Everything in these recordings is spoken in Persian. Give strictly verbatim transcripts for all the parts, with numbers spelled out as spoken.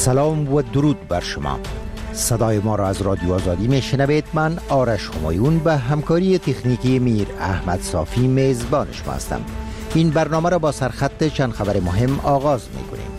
سلام و درود بر شما. صدای ما را از رادیو آزادی میشنوید. من آرش همایون به همکاری تکنیکی میر احمد صافی میزبان شما هستم. این برنامه را با سرخط چند خبر مهم آغاز می‌کنیم.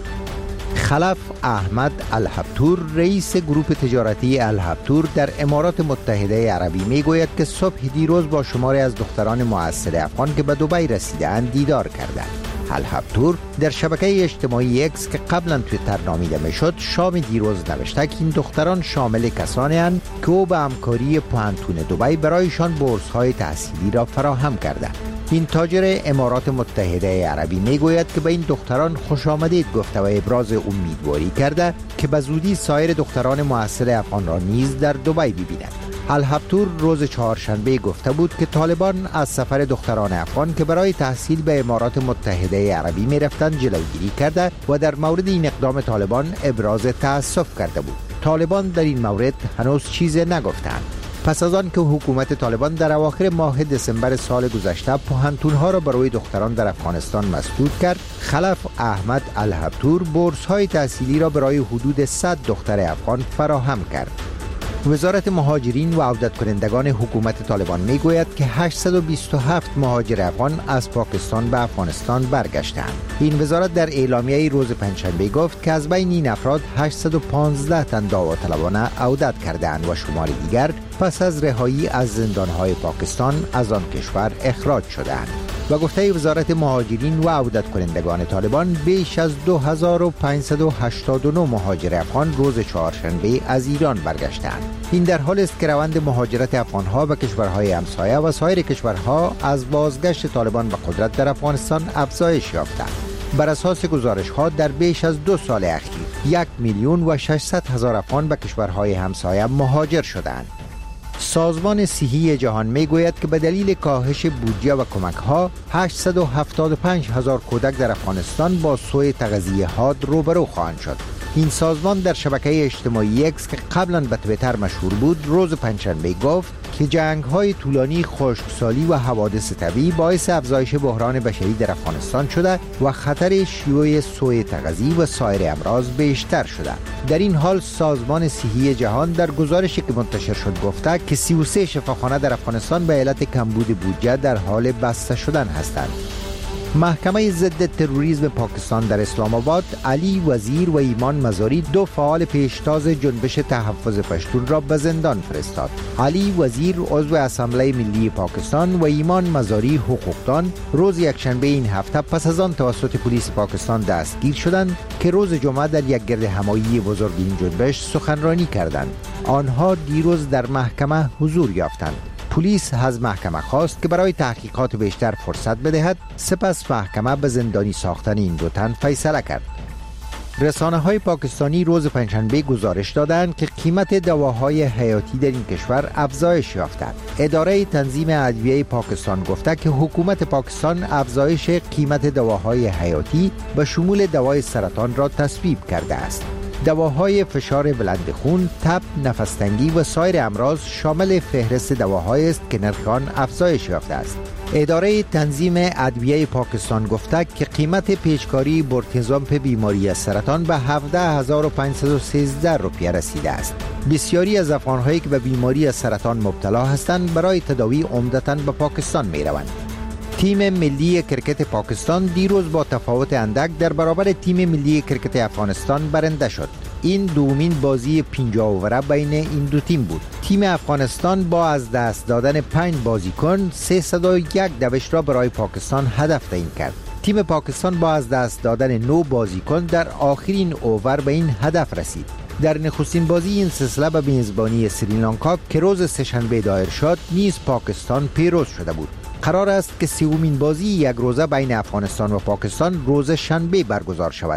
خلف احمد الهبتور رئیس گروه تجارتی الهبتور در امارات متحده عربی میگوید که صبح دیروز با شماری از دختران معسل افغان که به دبی رسیدند دیدار کردند. الهبتور در شبکه اجتماعی اکس که قبلا توییتر نامیده میشد شام دیروز نوشته که این دختران شامل کسانی اند که او به همکاری پوهنتون دبی برایشان بورس‌های تحصیلی را فراهم کرده. این تاجر امارات متحده عربی میگوید که به این دختران خوش آمدید گفته و ابراز امیدواری کرده که به زودی سایر دختران معسل افغان را نیز در دبی ببینند. الهبتور روز چهارشنبه گفته بود که طالبان از سفر دختران افغان که برای تحصیل به امارات متحده عربی می رفتند جلوگیری کرده و در مورد این اقدام طالبان ابراز تأسف کرده بود. طالبان در این مورد هنوز چیزی نگفتند. پس از آن که حکومت طالبان در اواخر ماه دسامبر سال گذشته پوهنتون‌ها را برای دختران در افغانستان مسدود کرد، خلف احمد الهبتور بورس‌های تحصیلی را برای حدود صد دختر افغان فراهم کرد. وزارت مهاجرین و عودت کنندگان حکومت طالبان میگوید که هشتصد و بیست و هفت مهاجر افغان از پاکستان به افغانستان برگشتند. این وزارت در اعلامیه روز پنجشنبه گفت که از بین این افراد هشتصد و پانزده تن داوطلبانه عودت کردند و شمار دیگر پس از رهایی از زندانهای پاکستان از آن کشور اخراج شدند. و گفته وزارت مهاجرین و عودت کنندگان طالبان بیش از دو هزار و پانصد و هشتاد و نه مهاجر افغان روز چهارشنبه از ایران برگشتند. این در حالی است که روند مهاجرت افغانها به کشورهای همسایه و سایر کشورها از بازگشت طالبان به قدرت در افغانستان افزایش یافته. بر اساس گزارش‌ها در بیش از دو سال اخیر یک میلیون و ششصد هزار افغان به کشورهای همسایه مهاجر شدند. سازمان صحی جهان میگوید که به دلیل کاهش بودجه و کمک‌ها هشتصد و هفتاد و پنج هزار کودک در افغانستان با سوء تغذیه حاد روبرو خواهند شد. این سازمان در شبکه اجتماعی اکس که قبلا به توییتر مشهور بود روز پنجشنبه گفت که جنگ‌های طولانی، خشکسالی و حوادث طبیعی باعث افزایش بحران بشری در افغانستان شده و خطر شیوع سوء تغذیه و سایر امراض بیشتر شده. در این حال سازمان صحی جهان در گزارشی که منتشر شد گفته که سی و سه شفاخانه در افغانستان به علت کمبود بودجه در حال بسته شدن هستند. محکمه ضد تروریسم پاکستان در اسلام آباد علی وزیر و ایمان مزاری دو فعال پیشتاز جنبش تحفظ پشتون را به زندان فرستاد. علی وزیر عضو اسامبله ملی پاکستان و ایمان مزاری حقوقدان روز یکشنبه این هفته پس از آن توسط پلیس پاکستان دستگیر شدند که روز جمعه در یک گرد همایی بزرگ این جنبش سخنرانی کردند. آنها دیروز در محکمه حضور یافتند. پلیس از محکمه خواست که برای تحقیقات بیشتر فرصت بدهد، سپس محکمه به زندانی ساختن این دو تن فیصله کرد. رسانه‌های پاکستانی روز پنجشنبه گزارش دادند که قیمت دواهای حیاتی در این کشور افزایش یافته. اداره تنظیم ادویه پاکستان گفته که حکومت پاکستان افزایش قیمت دواهای حیاتی به شمول دوای سرطان را تصویب کرده است. دواهای فشار بلند خون، تب، نفس‌تنگی و سایر امراض شامل فهرست دواهایی است که نرخ آن افزایش یافته است. اداره تنظیم ادویه پاکستان گفته که قیمت پیشکاری برتزامپ بیماری سرطان به هفده هزار و پانصد و سیزده روپیه رسیده است. بسیاری از افغان‌هایی که به بیماری سرطان مبتلا هستند برای تداوی عمدتاً به پاکستان می‌روند. تیم ملی کرکت پاکستان دیروز با تفاوت اندک در برابر تیم ملی کرکت افغانستان برنده شد. این دومین بازی پنجاه اووره بین این دو تیم بود. تیم افغانستان با از دست دادن پنج بازیکن سیصد و یک دوش را برای پاکستان هدف تعیین کرد. تیم پاکستان با از دست دادن نه بازیکن در آخرین اوور به این هدف رسید. در نخستین بازی این سلسله به میزبانی سریلانکا که روز سه‌شنبه دایر شد نیز پاکستان پیروز شده بود. قرار است که سومین بازی یک روزه بین افغانستان و پاکستان روز شنبه برگزار شود.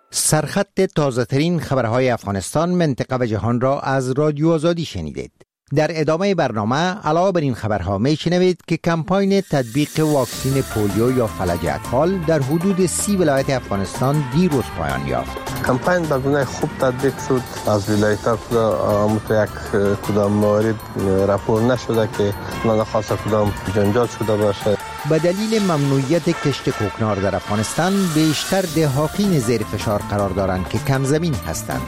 سرخط تازه‌ترین خبرهای افغانستان، منطقه و جهان را از رادیو آزادی شنیدید. در ادامه برنامه علاوه بر این خبرها میشنوید که کمپاین تطبیق واکسن پولیو یا فلج اطفال در حدود سی ولایت افغانستان دیروز پایان یافت. کمپاین به گونه خوب تطبیق شد. از ولایت‌ها یک کدام مورد راپور نشده که ناخواسته کدام جنجال شده باشه. به دلیل ممنوعیت کشت کوکنار در افغانستان بیشتر دهاقین زیر فشار قرار دارند که کم زمین هستند.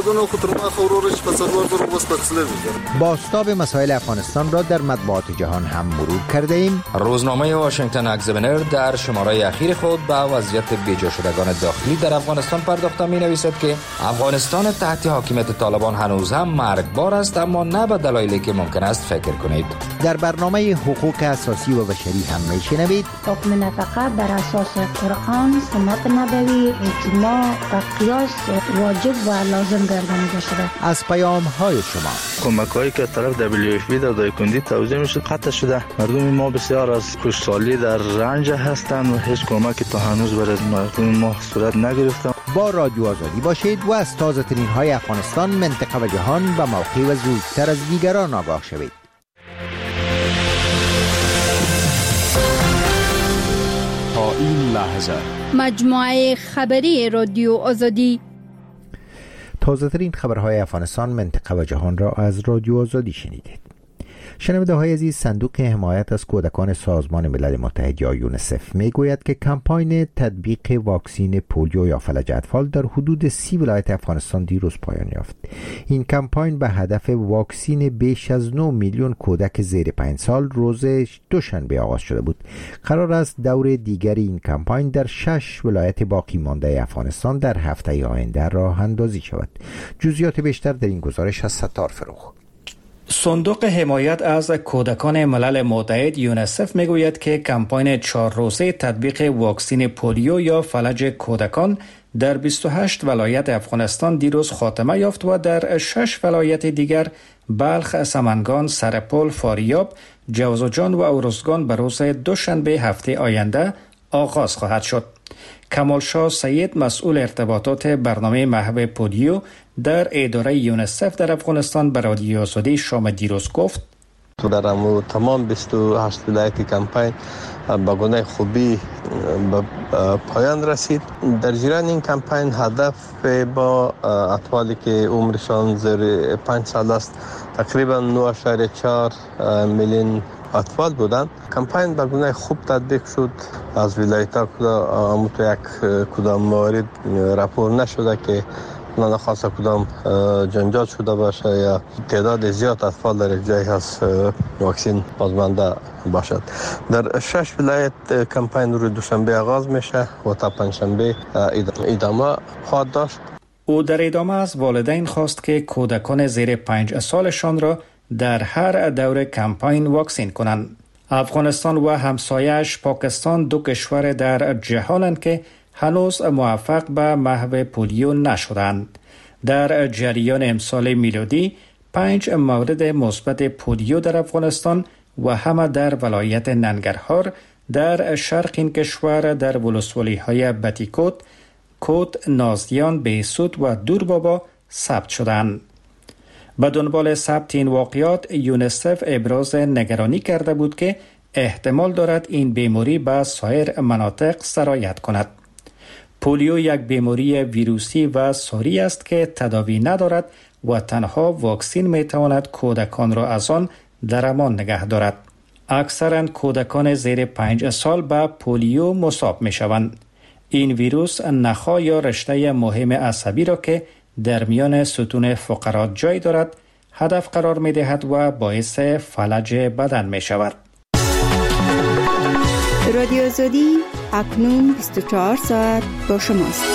بازتاب مسائل افغانستان را در مطبوعات جهان هم مرور کرده ایم. روزنامه واشنگتن اگزامینر در شماره اخیر خود به وضعیت بیجا شدگان داخلی در افغانستان پرداخته می نویسد که افغانستان تحت حاکمیت طالبان هنوز هم مرگبار است، اما نه به دلایلی که ممکن است فکر کنید. در برنامه حقوق اساسی و بشری هم میشنوید حکم نفقه بر اساس قرآن، سنت نبوی، اجماع و قیاس واجب و لازم گردانیده شده. از پیام های شما کمک‌هایی که از طرف دبلیو اف پی در دایکندی توزیع میشه قطع شده. مردم ما بسیار از کشتاری در رنج هستند و هیچ کمکی تا هنوز برای مردم ما صورت نگرفته. با رادیو آزادی باشید و از تازه ترین های افغانستان، منطقه و جهان به موقع و زودتر از دیگران آگاه شوید. تا این لحظه مجموعه خبری رادیو آزادی. تازه ترین خبرهای افغانستان، منطقه و جهان را از رادیو آزادی شنیدید. شنونده های عزیز، صندوق حمایت از کودکان سازمان ملل متحد یا یونیسف می گوید که کمپاین تطبیق واکسن پولیو یا فلج اطفال در حدود سی ولایت افغانستان دیروز پایان یافت. این کمپاین به هدف واکسن بیش از نه میلیون کودک زیر پنج سال روز دوشنبه آغاز شده بود. قرار است دور دیگر این کمپاین در شش ولایت باقی مانده افغانستان در هفته آینده راه اندازی شود. جزئیات بیشتر در این گزارش از ستار فروخ. صندوق حمایت از کودکان ملل متحد یونیسف میگوید که کمپاین چهار روزه تطبیق واکسن پولیو یا فلج کودکان در بیست و هشت ولایت افغانستان دیروز خاتمه یافت و در شش ولایت دیگر بلخ، سمنگان، سرپل، فاریاب، جوزجان و ارزگان به روز دوشنبه هفته آینده آغاز خواهد شد. کمالشاه سید، مسئول ارتباطات برنامه محو پولیو در اداره یونیسف در افغانستان، به رادیو آزادی شام دیروز گفت تو در امو تمام بیست و هشت ولایت کمپاین به گونه خوبی به پایان رسید. در جریان این کمپاین هدف با اطفالی که عمرشان زیر پنج سال است تقریبا نه اشاریه چهار میلیون اطفال بودند. کمپاین به گونه خوب تطبیق شد. از ولایت‌ها کدام یک کدام مورد راپور نشده که ناخواسته کدام جنجال شده باشه یا تعداد زیاد اطفال در یک جای هست واکسن بازمانده باشد. در شش ولایت کمپاین روز دوشنبه آغاز میشه و تا پنجشنبه ادامه خواهد داشت. او در ادامه از والدین خواست که کودکان زیر پنج سالشان را در هر دور کمپاین واکسن کنند. افغانستان و همسایه‌اش پاکستان دو کشور در جهانند که هنوز موفق به محو پولیو نشدند. در جریان امسال میلادی پنج مورد مثبت پولیو در افغانستان و همه در ولایت ننگرهار در شرق این کشور در ولسوالی‌های بتیکوت، کوت، نازیان، بیسود و دوربابا ثبت شدند. به دنبال ثبت این واقعات یونیسف ابراز نگرانی کرده بود که احتمال دارد این بیماری به سایر مناطق سرایت کند. پولیو یک بیماری ویروسی و ساری است که تداوی ندارد و تنها واکسن می تواند کودکان را از آن در امان نگه دارد. اکثرا کودکان زیر پنج سال به پولیو مصاب می شوند. این ویروس نخا یا رشته مهم عصبی را که در میان ستون فقرات جای دارد هدف قرار می دهد و باعث فلج بدن می شود. رادیو آزادی اکنون بیست و چهار ساعت با شماست.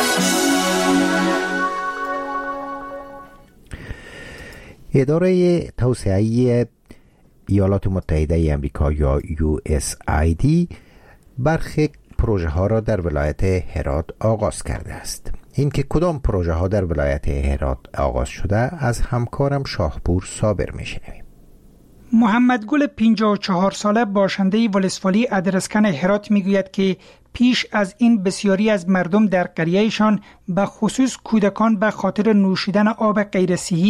اداره توسعه ایالات متحده آمریکا یا یو اس آی دی برخی پروژه ها را در ولایت هرات آغاز کرده است. این که کدام پروژه ها در ولایت هرات آغاز شده از همکارم شاهپور صابر میشنویم. محمد گل پنجاه و چهار ساله باشنده ولسوالی ادرسکن هرات میگوید که پیش از این بسیاری از مردم در قریهشان به خصوص کودکان به خاطر نوشیدن آب غیر صحی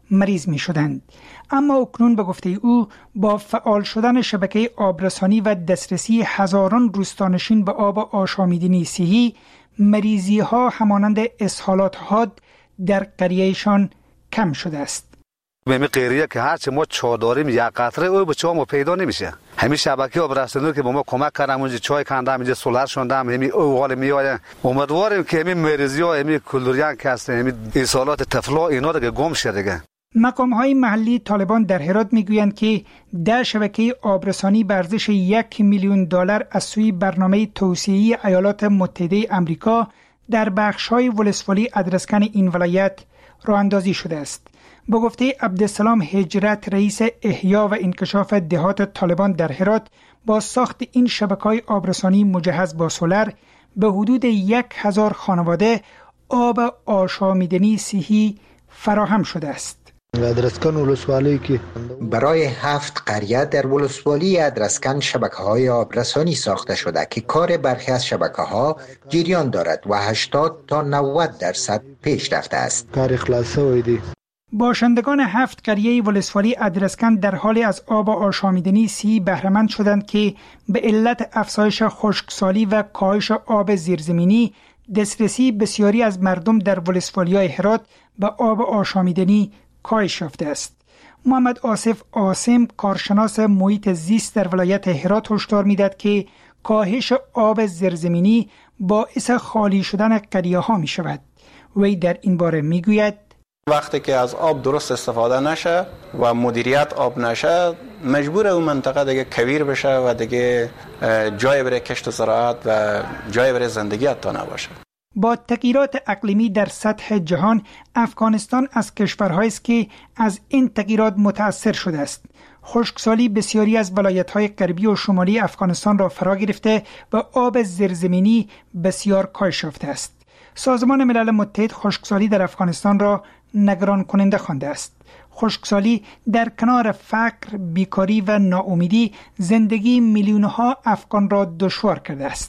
مریض می شدند. اما اکنون به گفته او با فعال شدن شبکه آبرسانی و دسترسی هزاران روستانشین به آب آشامیدنی صحی، مریضی ها همانند اسهالات حاد در قریهشان کم شده است. به قریه که هرچه ما چای داریم یک قطره او به چای ما پیدا نمیشه. همین شبکه آبرسانی که به ما کمک کردن، اونجا چای کندم، اینجا سولار شوندم، همین اوغال میآید. امیدواریم که همین مریضی ها، همین کلوریان که هست، همین اسهالات طفلا اینا دیگه گم شه دیگه. مقام های محلی طالبان در هرات میگویند که در شبکه آبرسانی به ارزش یک میلیون دلار از سوی برنامه توسعه‌ای ایالات متحده آمریکا در بخش های ولسوالی ادرسکن این ولایت راه اندازی شده است. با گفته عبدالسلام هجرت، رئیس احیا و انکشاف دهات طالبان در هرات، با ساخت این شبکه‌های آبرسانی مجهز با سولر به حدود یک هزار خانواده آب آشامیدنی صحی فراهم شده است. ادرسکن ولسوالی که برای هفت قریه در ولسوالی ادرسکن شبکه‌های آبرسانی ساخته شده که کار برخی از شبکه‌ها جریان دارد و هشتاد تا نود درصد پیش رفته است. کار خلاصه ویدی. باشندگان هفت قریه ولسوالی ادرسکن در حال از آب آشامیدنی صحی بهره‌مند شدند که به علت افزایش خشکسالی و کاهش آب زیرزمینی دسترسی بسیاری از مردم در ولسوالی‌های هرات به آب آشامیدنی کاهش یافته است. محمد آصف عاصم، کارشناس محیط زیست در ولایت هرات، هشدار می‌دهد که کاهش آب زیرزمینی باعث خالی شدن قریه ها می شود. وی در این باره می گوید وقتی که از آب درست استفاده نشه و مدیریت آب نشه، مجبور اون منطقه دیگه کویر بشه و دیگه جای برای کشت و زراعت و جای برای زندگی حتی نباشه. با تغییرات اقلیمی در سطح جهان، افغانستان از کشورهایی است که از این تغییرات متاثر شده است. خشکسالی بسیاری از ولایت‌های غربی و شمالی افغانستان را فرا گرفته و آب زیرزمینی بسیار کاهش یافته است. سازمان ملل متحد خشکسالی در افغانستان را نگران کننده خوانده است. خشکسالی در کنار فقر، بیکاری و ناامیدی زندگی میلیون‌ها افغان را دشوار کرده است.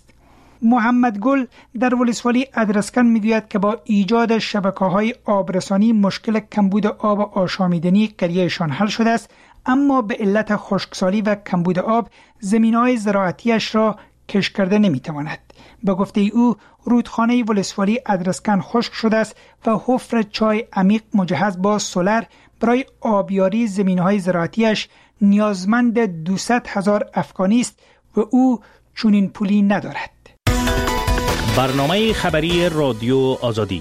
محمد گل در ولسوالی ادرسکن میگوید که با ایجاد شبکه‌های آبرسانی مشکل کمبود آب آشامیدنی قریهشان حل شده است، اما به علت خشکسالی و کمبود آب زمین‌های زراعتیش را کشت کرده نمیتواند. به گفته او رودخانه ولسوالی ادرسکن خشک شده است و حفر چای عمیق مجهز با سولر برای آبیاری زمین‌های زراعتیش نیازمند دویست هزار افغانی است و او چنین پولی ندارد. برنامه خبری رادیو آزادی.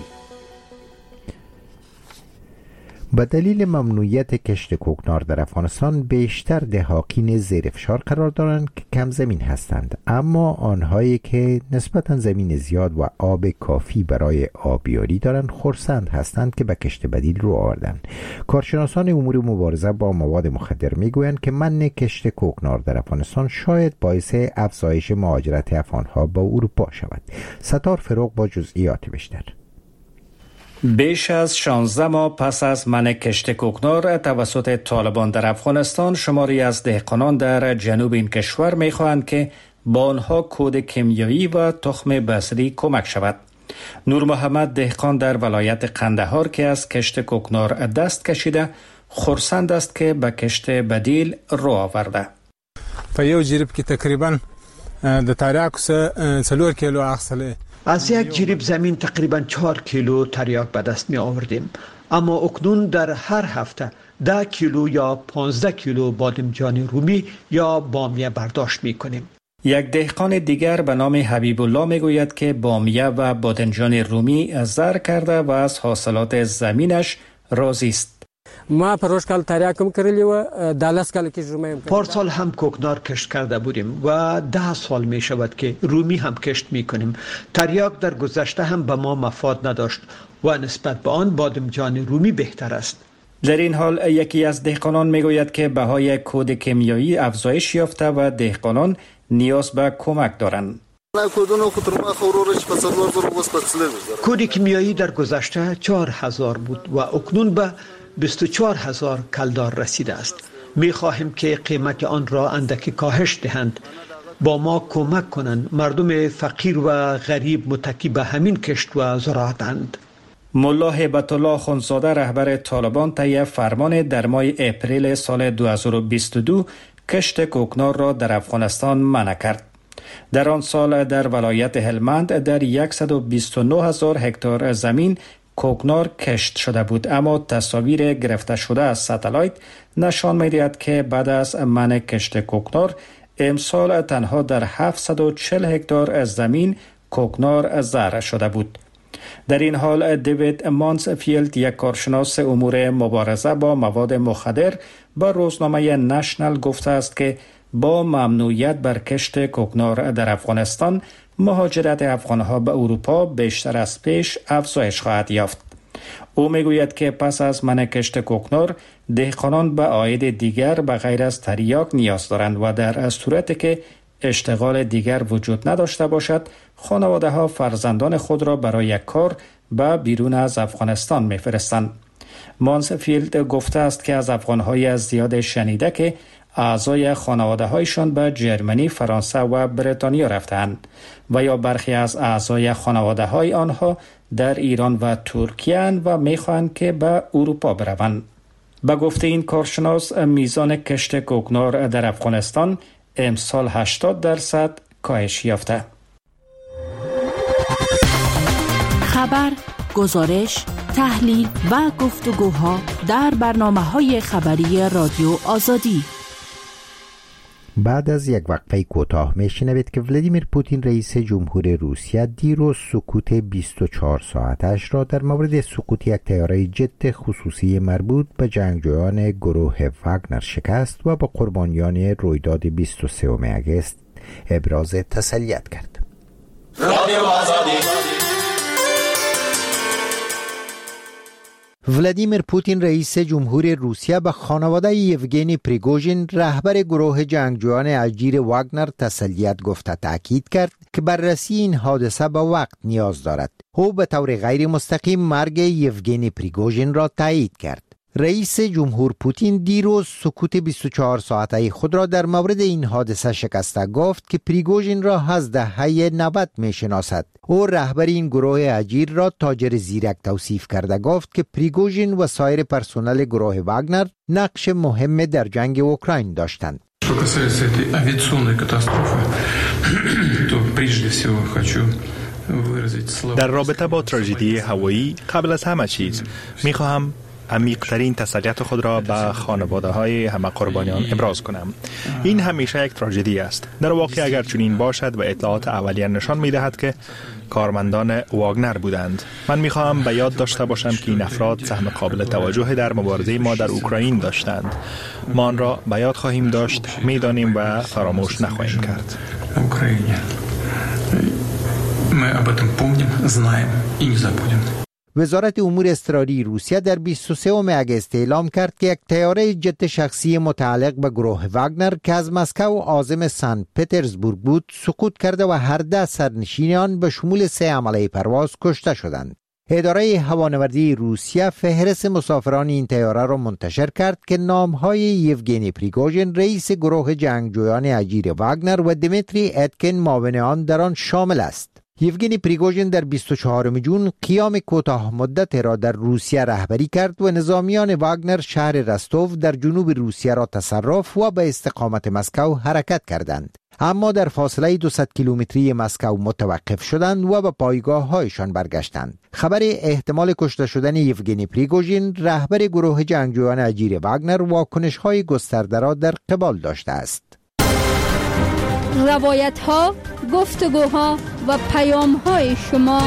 به دلیل ممنوعیت کشت کوکنار در افغانستان بیشتر دهاقین زیر فشار قرار دارند که کم زمین هستند، اما آنهایی که نسبتاً زمین زیاد و آب کافی برای آبیاری دارند خرسند هستند که به کشت بدیل رو آوردند. کارشناسان امور مبارزه با مواد مخدر میگویند که منع کشت کوکنار در افغانستان شاید باعث افزایش مهاجرت افغانها به اروپا شود. ستار فروغ با جزئیات بیشتر. بیش از شانزده ماه پس از منع کشت کوکنار توسط طالبان در افغانستان، شماری از دهقانان در جنوب این کشور می‌خواهند که با آنها کود کیمیایی و تخم بصری کمک شود. نور محمد دهقان در ولایت قندهار که از کشت کوکنار دست کشیده، خرسند است که به کشت بدیل رو آورده. په یو جریب کې تقریبا د تریاکو څلور کیلو اخیستلی. از یک جریب زمین تقریبا چهار کیلو تریاک به دست می آوردیم، اما اکنون در هر هفته ده کیلو یا پانزده کیلو بادمجان رومی یا بامیه برداشت می کنیم. یک دهقان دیگر به نام حبیب الله می گوید که بامیه و بادمجان رومی زر کرده و از حاصلات زمینش راضی است. ما پروشکال تریاکم کردیم و دالس کال کیش رومی. پارسال هم کوکنار کشت کرده بودیم و ده سال می شود که رومی هم کشت می کنیم. تریاک در گذشته هم به ما مفاد نداشت و نسبت به آن بادمجان رومی بهتر است. در این حال یکی از دهقانان می گوید که بهای کود کیمیایی افزایش یافته و دهقانان نیاز به کمک دارند. کود کیمیایی در گذشته چهار هزار بود و اکنون به بیست و چهار هزار کلدار رسیده است. می خواهیم که قیمت آن را اندکی کاهش دهند، با ما کمک کنند. مردم فقیر و غریب متکی به همین کشت و زراعتند. ملا هیبت الله خونزاده رهبر طالبان طی فرمان در ماه اپریل سال دو هزار و بیست و دو کشت کوکنار را در افغانستان منع کرد. در آن سال در ولایت هلمند در صد و بیست و نه هزار هکتار زمین کوکنار کشت شده بود، اما تصاویر گرفته شده از ستلایت نشان می‌دهد که بعد از منع کشت کوکنار امسال تنها در هفتصد و چهل هکتار از زمین کوکنار زرع شده بود. در این حال دیوید مانسفیلد، یک کارشناس امور مبارزه با مواد مخدر، با روزنامه نشنل گفته است که با ممنوعیت بر کشت کوکنار در افغانستان، مهاجرت افغانها به اروپا بیشتر از پیش افزایش خواهد یافت. او میگوید که پس از منع کشت کوکنار، دهقانان به عاید دیگر به غیر از تریاک نیاز دارند و در صورتی که اشتغال دیگر وجود نداشته باشد، خانواده ها فرزندان خود را برای کار به بیرون از افغانستان میفرستند. مانسفیلد گفته است که از افغانهای از زیاد شنیده که اعضای خانواده هایشان به جرمنی، فرانسه و بریتانیا رفتند و یا برخی از اعضای خانواده های آنها در ایران و ترکیه و میخواهند که به اروپا بروند. به گفته این کارشناس، میزان کشت کوکنار در افغانستان امسال هشتاد درصد کاهش یافته. خبر، گزارش، تحلیل و گفتگوها در برنامه‌های خبری رادیو آزادی. بعد از یک وقفه کوتاه میشنوید که ولادیمیر پوتین رئیس جمهور روسیه دیروز سکوت بیست و چهار ساعتش را در مورد سقوط یک طیاره جت خصوصی مربوط به جنگجویان گروه واگنر شکست و با قربانیان رویداد بیست و سوم آگوست ابراز تسلیت کرد. رادیو آزادی. ولادیمیر پوتین رئیس جمهور روسیه به خانواده یوگنی پریگوژین رهبر گروه جنگجویان اجیر واگنر تسلیت گفته تاکید کرد که بررسی این حادثه به وقت نیاز دارد. او به طور غیر مستقیم مرگ یوگنی پریگوژین را تایید کرد. رئیس جمهور پوتین دیروز سکوت بیست و چهار ساعته خود را در مورد این حادثه شکسته گفت که پریگوژین را از دهه نود می شناسد. او رهبر این گروه اجیر را تاجر زیرک توصیف کرده گفت که پریگوژین و سایر پرسنل گروه واگنر نقش مهم در جنگ اوکراین داشتند. در رابطه با تراژدی هوایی، قبل از همه چیز میخواهم عمیق‌ترین تسلیت خود را به خانواده‌های همه قربانیان ابراز کنم. این همیشه یک تراژدی است. در واقع اگر چنین باشد و اطلاعات اولیه نشان می‌دهد که کارمندان واگنر بودند. من می‌خواهم به یاد داشته باشم که این افراد سهم قابل توجه در مبارزه ما در اوکراین داشتند. ما آن را به یاد خواهیم داشت، می‌دانیم و فراموش نخواهیم کرد. اوکراین. ما об этом помним, знаем и не забудем. وزارت امور اضطراری روسیه در بیست و سوم آگوست اعلام کرد که یک طیاره جت شخصی متعلق به گروه واگنر که از مسکو عازم سن پترزبورگ بود سقوط کرده و هر ده سرنشین آن به شمول سه عمله پرواز کشته شدند. اداره هوانوردی روسیه فهرست مسافران این طیاره را منتشر کرد که نام‌های یوگنی پریگوژین رئیس گروه جنگجویان اجیر واگنر و دیمیتری اتکن معاون آن در آن شامل است. یوگنی پریگوژین در بیست و چهارم ژوئن قیام کوتاه مدت را در روسیه رهبری کرد و نظامیان واگنر شهر رستوف در جنوب روسیه را تصرف و به استقامت مسکو حرکت کردند. اما در فاصله دویست کیلومتری مسکو متوقف شدند و به پایگاه هایشان برگشتند. خبر احتمال کشته شدن یوگنی پریگوژین رهبر گروه جنگجویان اجیر واگنر واکنش های گسترده را در قبال داشته است. روایت ها، گفتگوها و پیام های شما.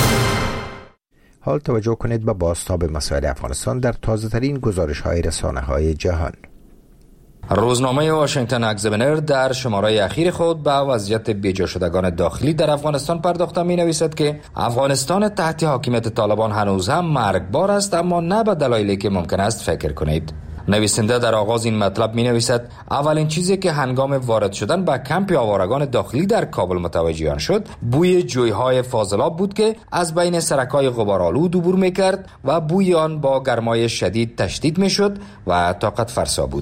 حال توجه کنید به بازتاب مسائل افغانستان در تازه ترین گزارش های رسانه های جهان. روزنامه واشنگتن اگزامینر در شماره اخیر خود به وضعیت بیجا شدگان داخلی در افغانستان پرداخته می نویسد که افغانستان تحت حاکمیت طالبان هنوز هم مرگبار است، اما نه به دلایلی که ممکن است فکر کنید. نویسنده در آغاز این مطلب می نویسد اولین چیزی که هنگام وارد شدن به کمپ آوارگان داخلی در کابل متوجه آن شد بوی جویهای فاضلاب بود که از بین سرک‌های غبارآلود عبور می کرد و بوی آن با گرمای شدید تشدید می شد و طاقت فرسا بود.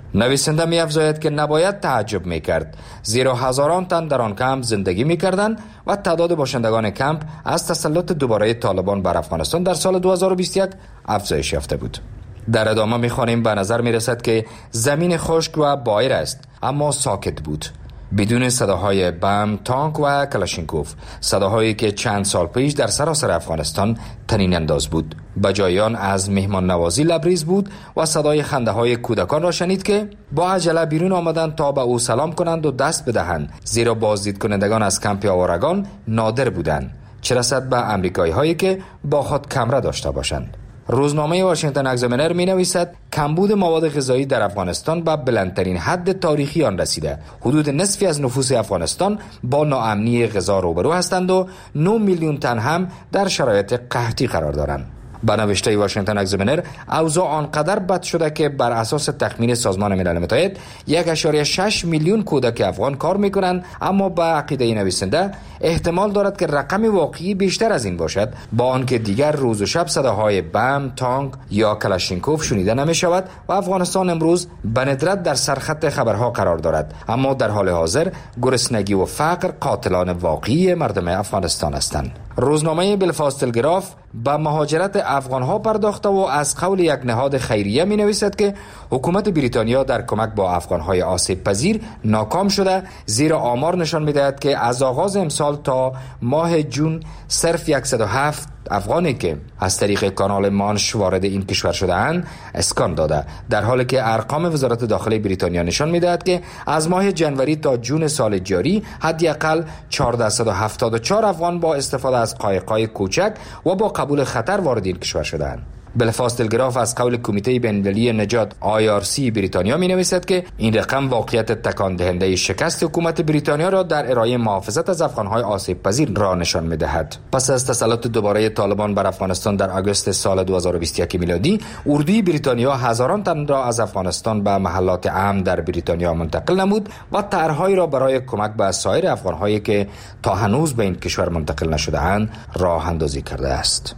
نویسنده می افزاید که نباید تعجب می کرد، زیرا هزاران تن در آن کمپ زندگی می کردند و تعداد باشندگان کمپ از تسلط دوباره طالبان بر افغانستان در سال دو هزار و بیست و یک افزایش یافته بود. در ادامه می خوانیم به نظر می رسد که زمین خشک و بایر است اما ساکت بود، بدون صداهای بم، تانک و کلاشینکوف، صداهایی که چند سال پیش در سراسر افغانستان طنین انداز بود. بجای آن از مهمان نوازی لبریز بود و صدای خنده های کودکان را شنید که با عجله بیرون آمدند تا به او سلام کنند و دست بدهند، زیرا بازدید کنندگان از کمپ آوارگان نادر بودند، چه رسد به امریکایی هایی که با خود کمره داشته باشند. روزنامه واشنگتن اگزامینر می نویسد کمبود مواد غذایی در افغانستان به بلندترین حد تاریخی آن رسیده. حدود نصفی از نفوس افغانستان با ناامنی غذا روبرو هستند و نه میلیون تن هم در شرایط قحطی قرار دارند. به نوشته واشنگتن اگزامینر اوضاع آنقدر بد شده که بر اساس تخمین سازمان ملل متحد یک و شش میلیون کودک افغان کار میکنند، اما به عقیده نویسنده احتمال دارد که رقم واقعی بیشتر از این باشد، با آنکه دیگر روز و شب صداهای بم، تانک یا کلاشینکوف شنیده نمی شود و افغانستان امروز به ندرت در سرخط خبرها قرار دارد، اما در حال حاضر گرسنگی و فقر قاتلان واقعی مردم افغانستان هستند. روزنامه بلفاست تلگراف به مهاجرت افغانها پرداخته و از قول یک نهاد خیریه می نویسد که حکومت بریتانیا در کمک با افغانهای آسیب پذیر ناکام شده، زیرا آمار نشان می دهد که از آغاز امسال تا ماه جون صرف صد و هفت افغانی که از طریق کانال مانش وارد این کشور شده اند اسکان داده، در حالی که ارقام وزارت داخلی بریتانیا نشان می دهد که از ماه جنوری تا جون سال جاری حداقل چهارصد و هفتاد و چهار افغان با استفاده از قایق‌های کوچک و با قبول خطر وارد این کشور شدند. بلفاست تلگراف از قول کمیته بین‌المللی نجات آی آر سی بریتانیا می نویسد که این رقم واقعیت تکان دهنده شکست حکومت بریتانیا را در ارائه محافظت از افغانهای آسیب پذیر را نشان می دهد. پس از تسلط دوباره طالبان بر افغانستان در آگوست سال دو هزار و بیست و یک میلادی، اردوی بریتانیا هزاران تن را از افغانستان به محلات امن در بریتانیا منتقل نمود و طرح‌هایی را برای کمک به سایر افغانهایی که تا هنوز به این کشور منتقل نشده اند راه اندازی کرده است.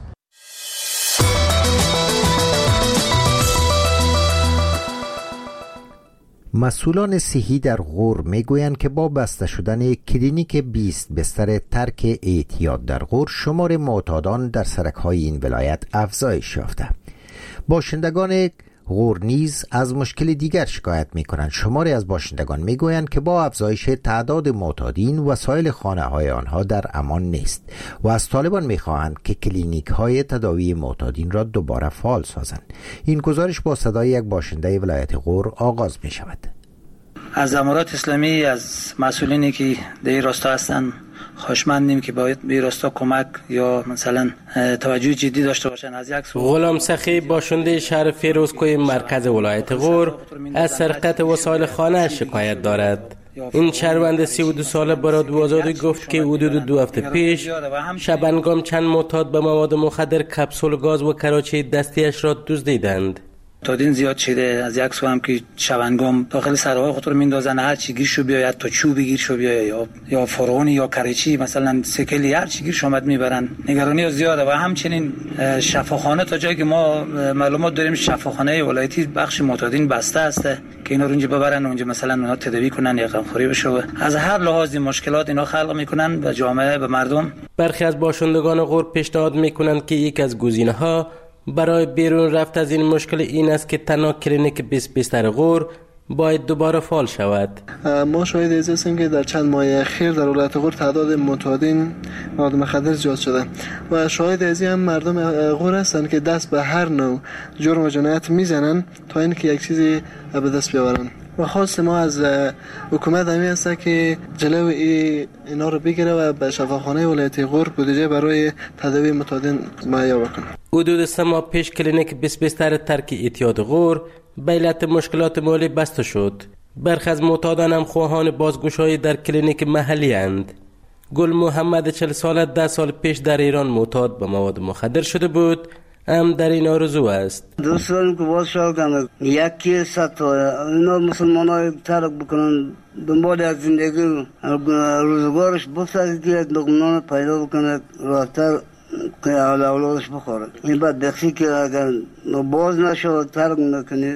مسئولان صحی در غور میگویند که با بسته شدن کلینیک بیست بستر ترک اعتیاد در غور، شمار معتادان در سرک‌های این ولایت افزایش یافته. باشندگان غور نیز از مشکل دیگر شکایت می‌کنند. شماری از باشندگان میگویند که با افزایش تعداد معتادین وسایل خانه‌های آنها در امان نیست و از طالبان می‌خواهند که کلینیک‌های تداوی معتادین را دوباره فعال سازند. این گزارش با صدای یک باشنده ولایت غور آغاز می‌شود. از امارات اسلامی، از مسئولینی که در این راستا هستند خوشمندیم که باید به راستا کمک یا مثلا توجه جدی داشته باشن. از یک سو غلام سخی باشنده شهر فیروزکوی مرکز ولایت غور از سرقت وسایل خانه شکایت دارد. این شهروند سی و دو ساله براد وازادی گفت که حدود دو هفته پیش شبانگام چند معتاد به مواد مخدر، کپسول گاز و کراچی دستیش را دزدیدند. تادین زیاد شده. از یک سو هم که شبنگام داخل سرهای خود رو میندازن، هر چی گیر شو بیاید، تا چوبی گیر شو بیاید یا یا فرعونی یا کریچی مثلا سکلی، هر چی گیر شو آمد میبرن. نگرانی زیاده. و همچنین شفاخانه، تا جایی که ما معلومات داریم شفاخانه ولایتی بخش معتادین بسته است که اینا رو اونجا ببرن، اونجا مثلا اونا تداوی کنن یا غمخوری بشه. از هر لحاظی مشکلات اینا خلق میکنن به جامعه، به مردم. برخی از باشندگان غور پیشنهاد میکنند که یک از گزینه‌ها برای بیرون رفت از این مشکل این است که تنها کلینیک بیست بستر غور باید دوباره فعال شود. ما شاهد از هستیم که در چند ماه اخیر در ولایت غور تعداد معتادین مواد مخدر زیاد شده و شاهد از این هم مردم غور هستند که دست به هر نوع جرم و جنایت میزنن تا اینکه یک چیزی به دست بیاورن. و خواست ما از حکومت همی است که جلو اینا رو بگیره و به شفاخانه ولایت غور بودجه برای تداوی معتادین مهیا بکنه. حدود سه ماه پیش کلینیک بیست بستر ترک اعتیاد غور به علت مشکلات مالی بسته شد. برخی از معتادان هم خواهان بازگشایی در کلینیک محلی اند. گل محمد چهل ساله ده سال پیش در ایران معتاد به مواد مخدر شده بود، هم در این آرزو است. دوستان که باز شد کنند یکی ست اینا مسلمان های ترک بکنن، دنبال از زندگی روزگارش بسازید که دقنان پیدا بکنه راحتر که اولادش بخوره. این بعد دخشی که اگر باز نشد ترک نکنی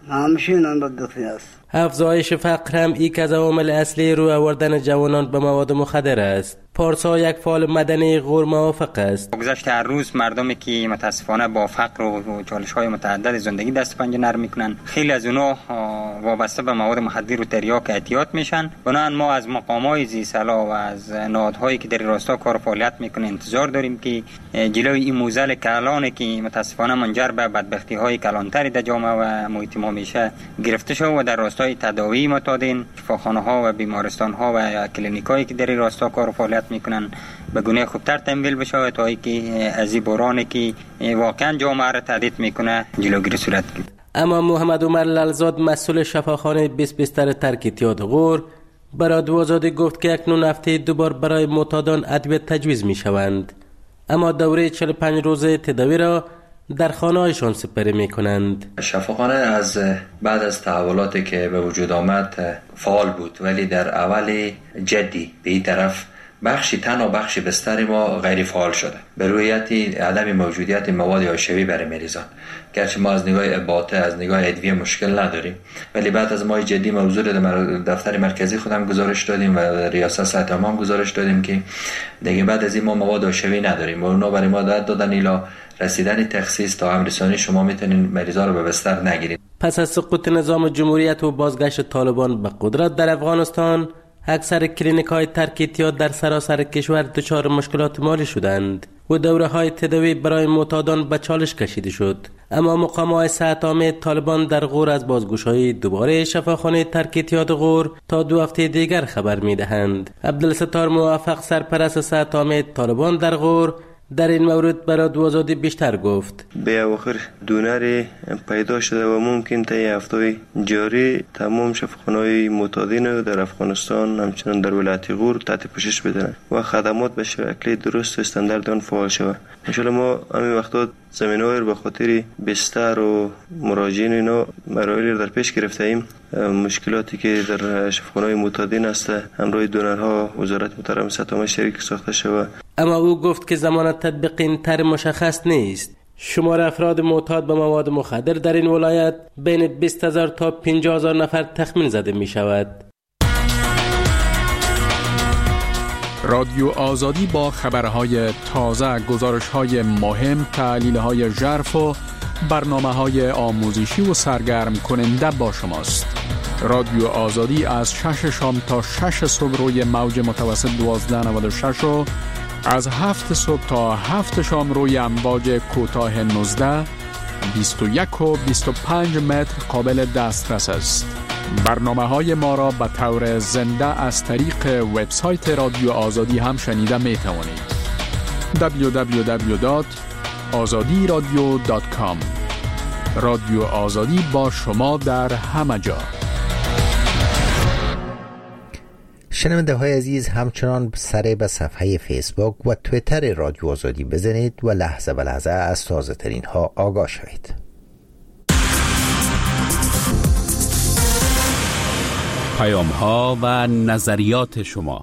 همیشه نان بدبختی است. افزایش فقر هم یک از عوامل اصلی رو آوردن جوانان به مواد مخدر است. پارسا یک فعال مدنی غیر موافق است. گذشته هر روز مردمی که متاسفانه با فقر و چالش‌های متعدد زندگی دست پنجه نرم میکنن، خیلی از اونها وابسته به مواد مخدر و تریاک اعتیاد میشن. بنابراین ما از مقامات زیرسلا و از نهادهایی که در راستا کار و فعالیت میکنه انتظار داریم که جلوی این موزل کلانی که متاسفانه منجر به بدبختی‌های کلانتری در جامعه و محیط ما میشه گرفته شود و در راستای تداوی معتادین، شفاخانه‌ها و بیمارستان‌ها و کلینیکایی که در راستا کار و فعالیت میکنن به گونه خوبتر تمویل بشه تا اینکه از این بحرانی که واقعا جامعه را تهدید میکنه جلوگیری صورت گیرد. اما محمد عمر للزاد مسئول شفاخانه بیست بستر ترک اعتیاد غور برای رادیو آزادی گفت که اکنون هفته دوبار برای معتادان ادویه تجویز میشوند، اما دوره چهل و پنج روزه تداوی را در خانه‌هایشان سپری میکنند. شفاخانه از بعد از تحولاتی که به وجود آمد فعال بود، ولی در اول جدی به این طرف بخشی تنها بخشی بستر ما غیر فعال شده به رویت عدم موجودیت مواد حاشیه‌ای برای مریضان. گرچه ما از نگاه اباطه از نگاه ادویه مشکل نداریم، ولی بعد از ما جدی موضوع در دفتر مرکزی خودم گزارش دادیم و ریاست صحت عامه گزارش دادیم که دیگه بعد از این ما مواد حاشیه‌ای نداریم و اونا برای ما داد دادن الا رسیدن تخصیص تا امرسانی شما میتونین مریضا رو به بستر نگیرید. پس از سقوط نظام جمهوریت و بازگشت طالبان به قدرت در افغانستان، اکثر کلینیک‌های ترک اعتیاد در سراسر کشور دچار مشکلات مالی شدند و دوره‌های تداوی برای معتادان به چالش کشیده شد. اما مقامات صحت عامه طالبان در غور از بازگشایی دوباره شفاخانه ترک اعتیاد غور تا دو هفته دیگر خبر می‌دهند. عبدالستار موافق سرپرست صحت عامه طالبان در غور در این مورد برای رادیو آزادی بیشتر گفت. به اواخر دونر پیدا شده و ممکن تا هفته جاری تمام شفاخانه‌های معتادین در افغانستان همچنان در ولایت غور تحت پوشش بدن و خدمات به شکل درست و استاندارد آن فعال شود. ان شاء الله ما همین وقتا زمینه‌های به خاطر بستر و مراجعین اینا مراحل در پیش گرفته ایم. مشکلاتی که در شفاخانه‌های معتادین است همراه دونرها وزارت محترم صحت عامه شریک ساخته شود. اما او گفت که زمان تطبیق این طرح مشخص نیست. شمار افراد معتاد به مواد مخدر در این ولایت بین بیست هزار تا پنجاه هزار نفر تخمین زده می شود. رادیو آزادی با خبرهای تازه، گزارش‌های مهم، تحلیل‌های ژرف و برنامه‌های آموزشی و سرگرم کننده با شماست. رادیو آزادی از شش شام تا شش صبح روی موج متوسط دوازده نود و شش و از هفت صبح تا هفت شام روی امواج کوتاه نوزده، بیست و یک و بیست و پنج متر قابل دسترس است. برنامه‌های ما را به طور زنده از طریق وبسایت رادیو آزادی هم شنیده می توانید. دبلیو دبلیو دبلیو دات آزادی رادیو دات کام. رادیو آزادی با شما در همه جا. شنونده های عزیز، همچنان سر به صفحه فیسبوک و تویتر رادیو آزادی بزنید و لحظه به لحظه از تازه ترین ها آگاه شوید. پیام ها و نظریات شما.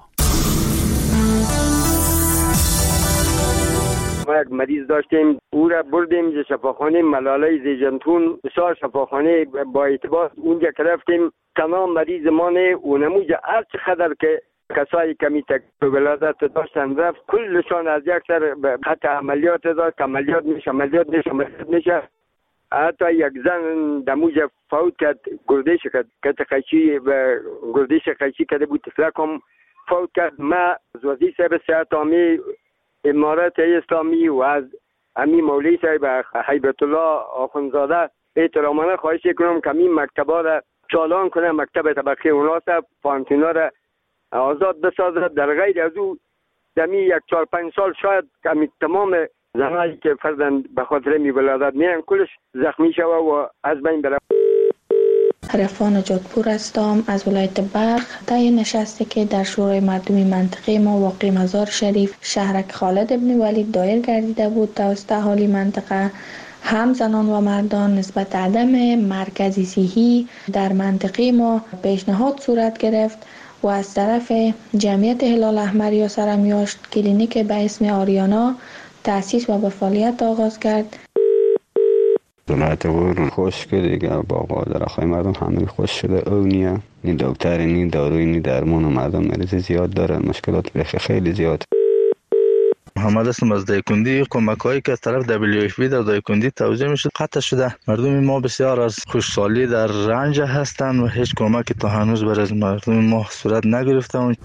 ما یک مریض داشتیم، او را بردیم ز شفاخانه ملاله زیجنتون، بسیار شفاخانه با اعتبار اونجا که رفتیم، تمام مریض ما نه اونموجه هر چقدر که کسایی کمی تکلیف ولادت داشتن رفت کلشان از یک سر به خط عملیات داشت، عملیات میشه عملیات میشه عملیات میشه. حتی یک زن دموج فوت کرد، گردش کرد، کت قیچی و گردش قیچی کرده بود، تفلک هم فوت کرد. ما از وزیر صاحب صحت عامه امارات اسلامی و از امی مولوی صاحب هیبت الله آخوندزاده احترامانه خواهش کنم که این مکتبا را چالان کنه، مکتب طبقه اوناسه پانتینا را آزاد بسازد. در غیر از او دمی یک چهار پنج سال شاید کمی تمام زنایی که فرزن به خاطر می ولادت میرن کلش زخمی شوه و از بین بره. عرفان جادپور هستم از ولایت بلخ. طی نشستی که در شورای مردمی منطقه ما واقع مزار شریف شهرک خالد ابن ولید دایر گردیده بود توسط اهالی منطقه، هم زنان و مردان نسبت عدم مرکزی صحی در منطقه ما پیشنهاد صورت گرفت و از طرف جمعیت هلال احمر یا سرمیاشت کلینیک به اسم آریانا تأسیس و به فعالیت آغاز کرد. ولایت غور خوش که دیگه باقا درخواه مردم همه خوش شده. او نیه نی دکتر نی داروی نی درمون و مردم مریض زیاد دارن، مشکلات بخی خیلی زیاد. محمد هستم از دایکندی. کمک هایی که از طرف دبلیو اف پی در دایکندی توزیع میشه قطع شده. مردم ما بسیار از خوشحالی در رنج هستند و هیچ کمکی تا هنوز برای مردم ما صورت نگرفته.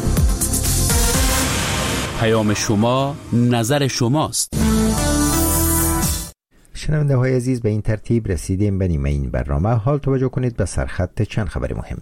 پیام شما نظر شماست. شنونده های عزیز، به این ترتیب رسیدیم به نیمه این برنامه. حال توجه کنید به سرخط چند خبر مهم.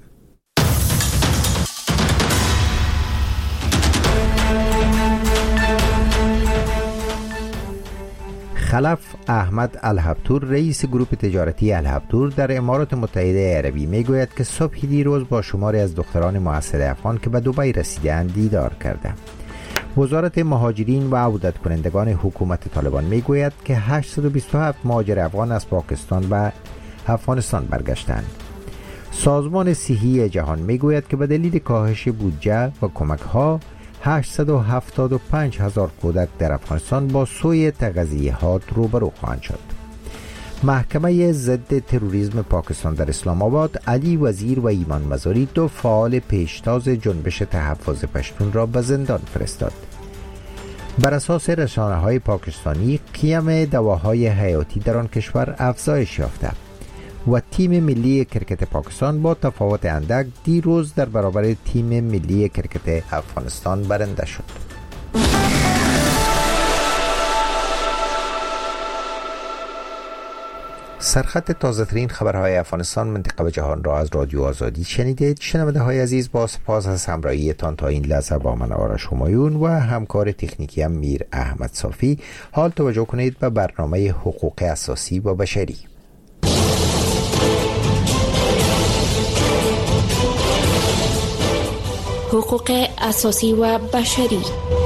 خلف احمد الهبتور رئیس گروه تجارتی الهبتور در امارات متحده عربی میگوید که صبح دیروز با شماری از دختران معسل افغان که به دبی رسیدند دیدار کرده. وزارت مهاجرین و عودت کنندگان حکومت طالبان میگوید که هشتصد و بیست و هفت مهاجر افغان از پاکستان و افغانستان برگشتند. سازمان صحی جهان میگوید که به دلیل کاهش بودجه و کمک ها هشتصد و هفتاد و پنج هزار کودک در افغانستان با سوی تغذیه‌ات روبرو خواهند شد. محکمه ضد تروریسم پاکستان در اسلام آباد علی وزیر و ایمان مزاری دو فعال پیشتاز جنبش تحفظ پشتون را به زندان فرستاد. بر اساس رسانه‌های پاکستانی قیم دواهای حیاتی در آن کشور افزایش یافته و تیم ملی کرکت پاکستان با تفاوت اندک دیروز در برابر تیم ملی کرکت افغانستان برنده شد. سرخط تازه ترین خبرهای افغانستان، منطقه و جهان را از رادیو آزادی شنیدید. شنونده های عزیز، با سپاس از همراهیتان تا این لحظه با من آرش همایون و همکار تکنیکی هم میر احمد صافی. حال توجه کنید به برنامه حقوق اساسی و بشری. حقوق اساسی و بشری.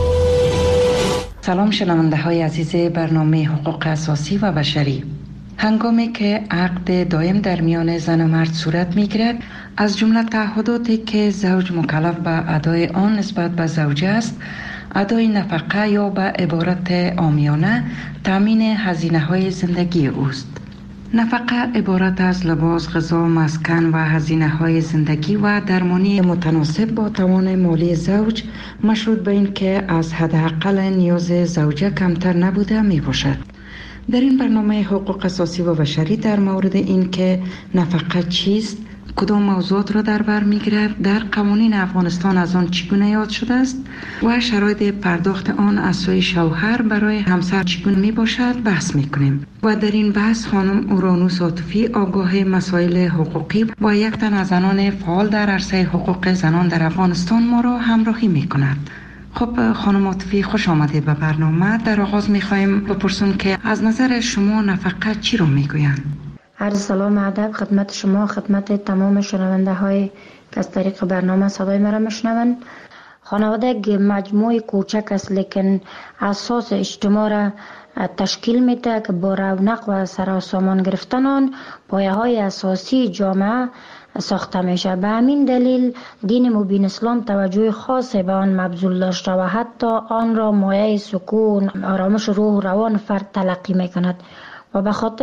سلام شنونده های عزیز برنامه حقوق اساسی و بشری. هنگامی که عقد دائم در میان زن و مرد صورت میگیرد، از جمله تعهداتی که زوج مکلف به ادای آن نسبت به زوجه است، ادای نفقه یا به عبارت عامیانه تامین هزینه های زندگی اوست. نفقه عبارت از لباس، غذا، مسکن و هزینه های زندگی و درمانی متناسب با توان مالی زوج، مشروط به این که از حداقل نیاز زوجه کمتر نبوده می باشد. در این برنامه حقوق اساسی و بشری در مورد این که نفقه چیست، کدام موضوعات را در بر میگیرد، در قوانین افغانستان از آن چگونه یاد شده است و شرایط پرداخت آن از سوی شوهر برای همسر چگونه می باشد بحث می کنیم. و در این بحث خانم اورانوس عاطفی، آگاه مسائل حقوقی و یک تن از زنان فعال در عرصه حقوق زنان در افغانستان ما را همراهی می کند. خب خانم عاطفی، خوش آمدید به برنامه. در آغاز می خواهیم بپرسیم که از نظر شما نفقه چی رو می گویند؟ عرض سلام ادب خدمت شما، خدمت تمام شنونده های که از طریق برنامه صدای مرا میشنوند. خانواده یک مجموعه کوچک است لیکن اساس اجتماع را تشکیل میده که با رونق و سراسامان گرفتن آن پایه های اساسی جامعه ساخته میشه. به همین دلیل دین مبین اسلام توجه خاص به آن مبذول داشته و حتی آن را مایه سکون، آرامش روح و روان فرد تلقی میکند و به خاطر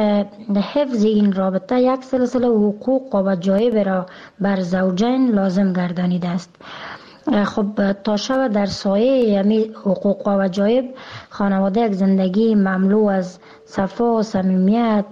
حفظ این رابطه یک سلسله حقوق و وجایب را بر زوجین لازم گردانیده است. خب تا شب در سایه یمی حقوق و وجایب خانواده یک زندگی مملو از صفا، صمیمیت،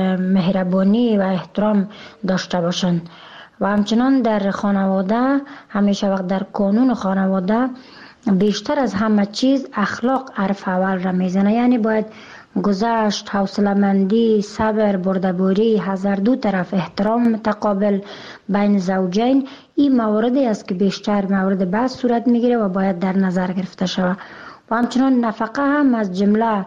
مهربانی و احترام داشته باشند و همچنان در خانواده همیشه وقت در قانون خانواده بیشتر از همه چیز اخلاق حرف اول را میزنه. یعنی باید گذشت، حوصله‌مندی، صبر، بردباری، هر دو طرف احترام متقابل بین زوجین، این مواردی است که بیشتر مورد بحث صورت میگیره و باید در نظر گرفته شود. و همچنان نفقه هم از جمله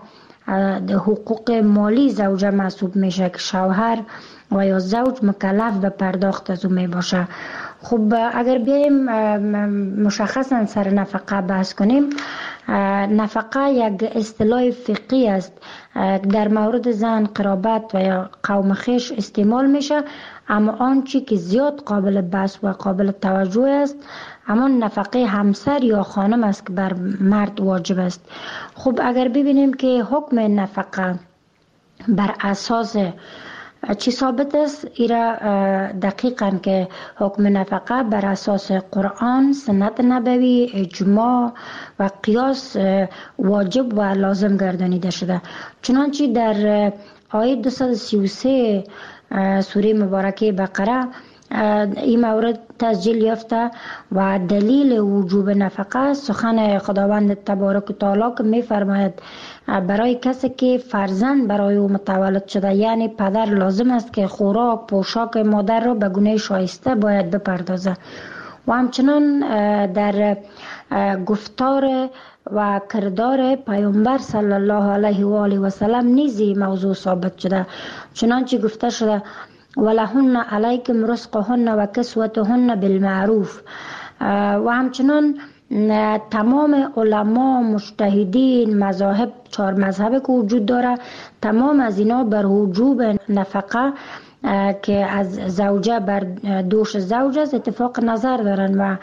حقوق مالی زوجه محسوب میشه که شوهر و یا زوج مکلف به پرداخت از اون می باشه. خب اگر بیایم مشخصا سر نفقه بحث کنیم، نفقه یک اصطلاح فقهی است در مورد زن، قرابت و یا قوم خویش استعمال میشه، اما آنچه که زیاد قابل بحث و قابل توجه است همان نفقه همسر یا خانم است که بر مرد واجب است. خب اگر ببینیم که حکم نفقه بر اساس چی ثابت است؟ ایرا دقیقاً که حکم نفقه بر اساس قرآن، سنت نبوی، اجماع و قیاس واجب و لازم گردانیده شده. چنانچه در آیه دویست و سی و سه سوره مبارکه بقره این مورد تسجیل یافته و دلیل وجوب نفقه سخن خداوند تبارک و تعالی که می فرماید برای کسی که فرزند برای او متولد شده، یعنی پدر لازم است که خوراک پوشاک مادر را به گونه شایسته باید بپردازه. و همچنان در گفتار و کردار پیامبر صلی الله علیه و آله و سلم نیزی موضوع ثابت شده، چنانچه گفته شده ولهن علیکم رزقهن و کسوتهن بالمعروف. و همچنان تمام علما، مجتهدین، مذاهب، چهار مذهب که وجود داره، تمام از اینا بر وجوب نفقه که از زوجه بر دوش زوج است اتفاق نظر دارن و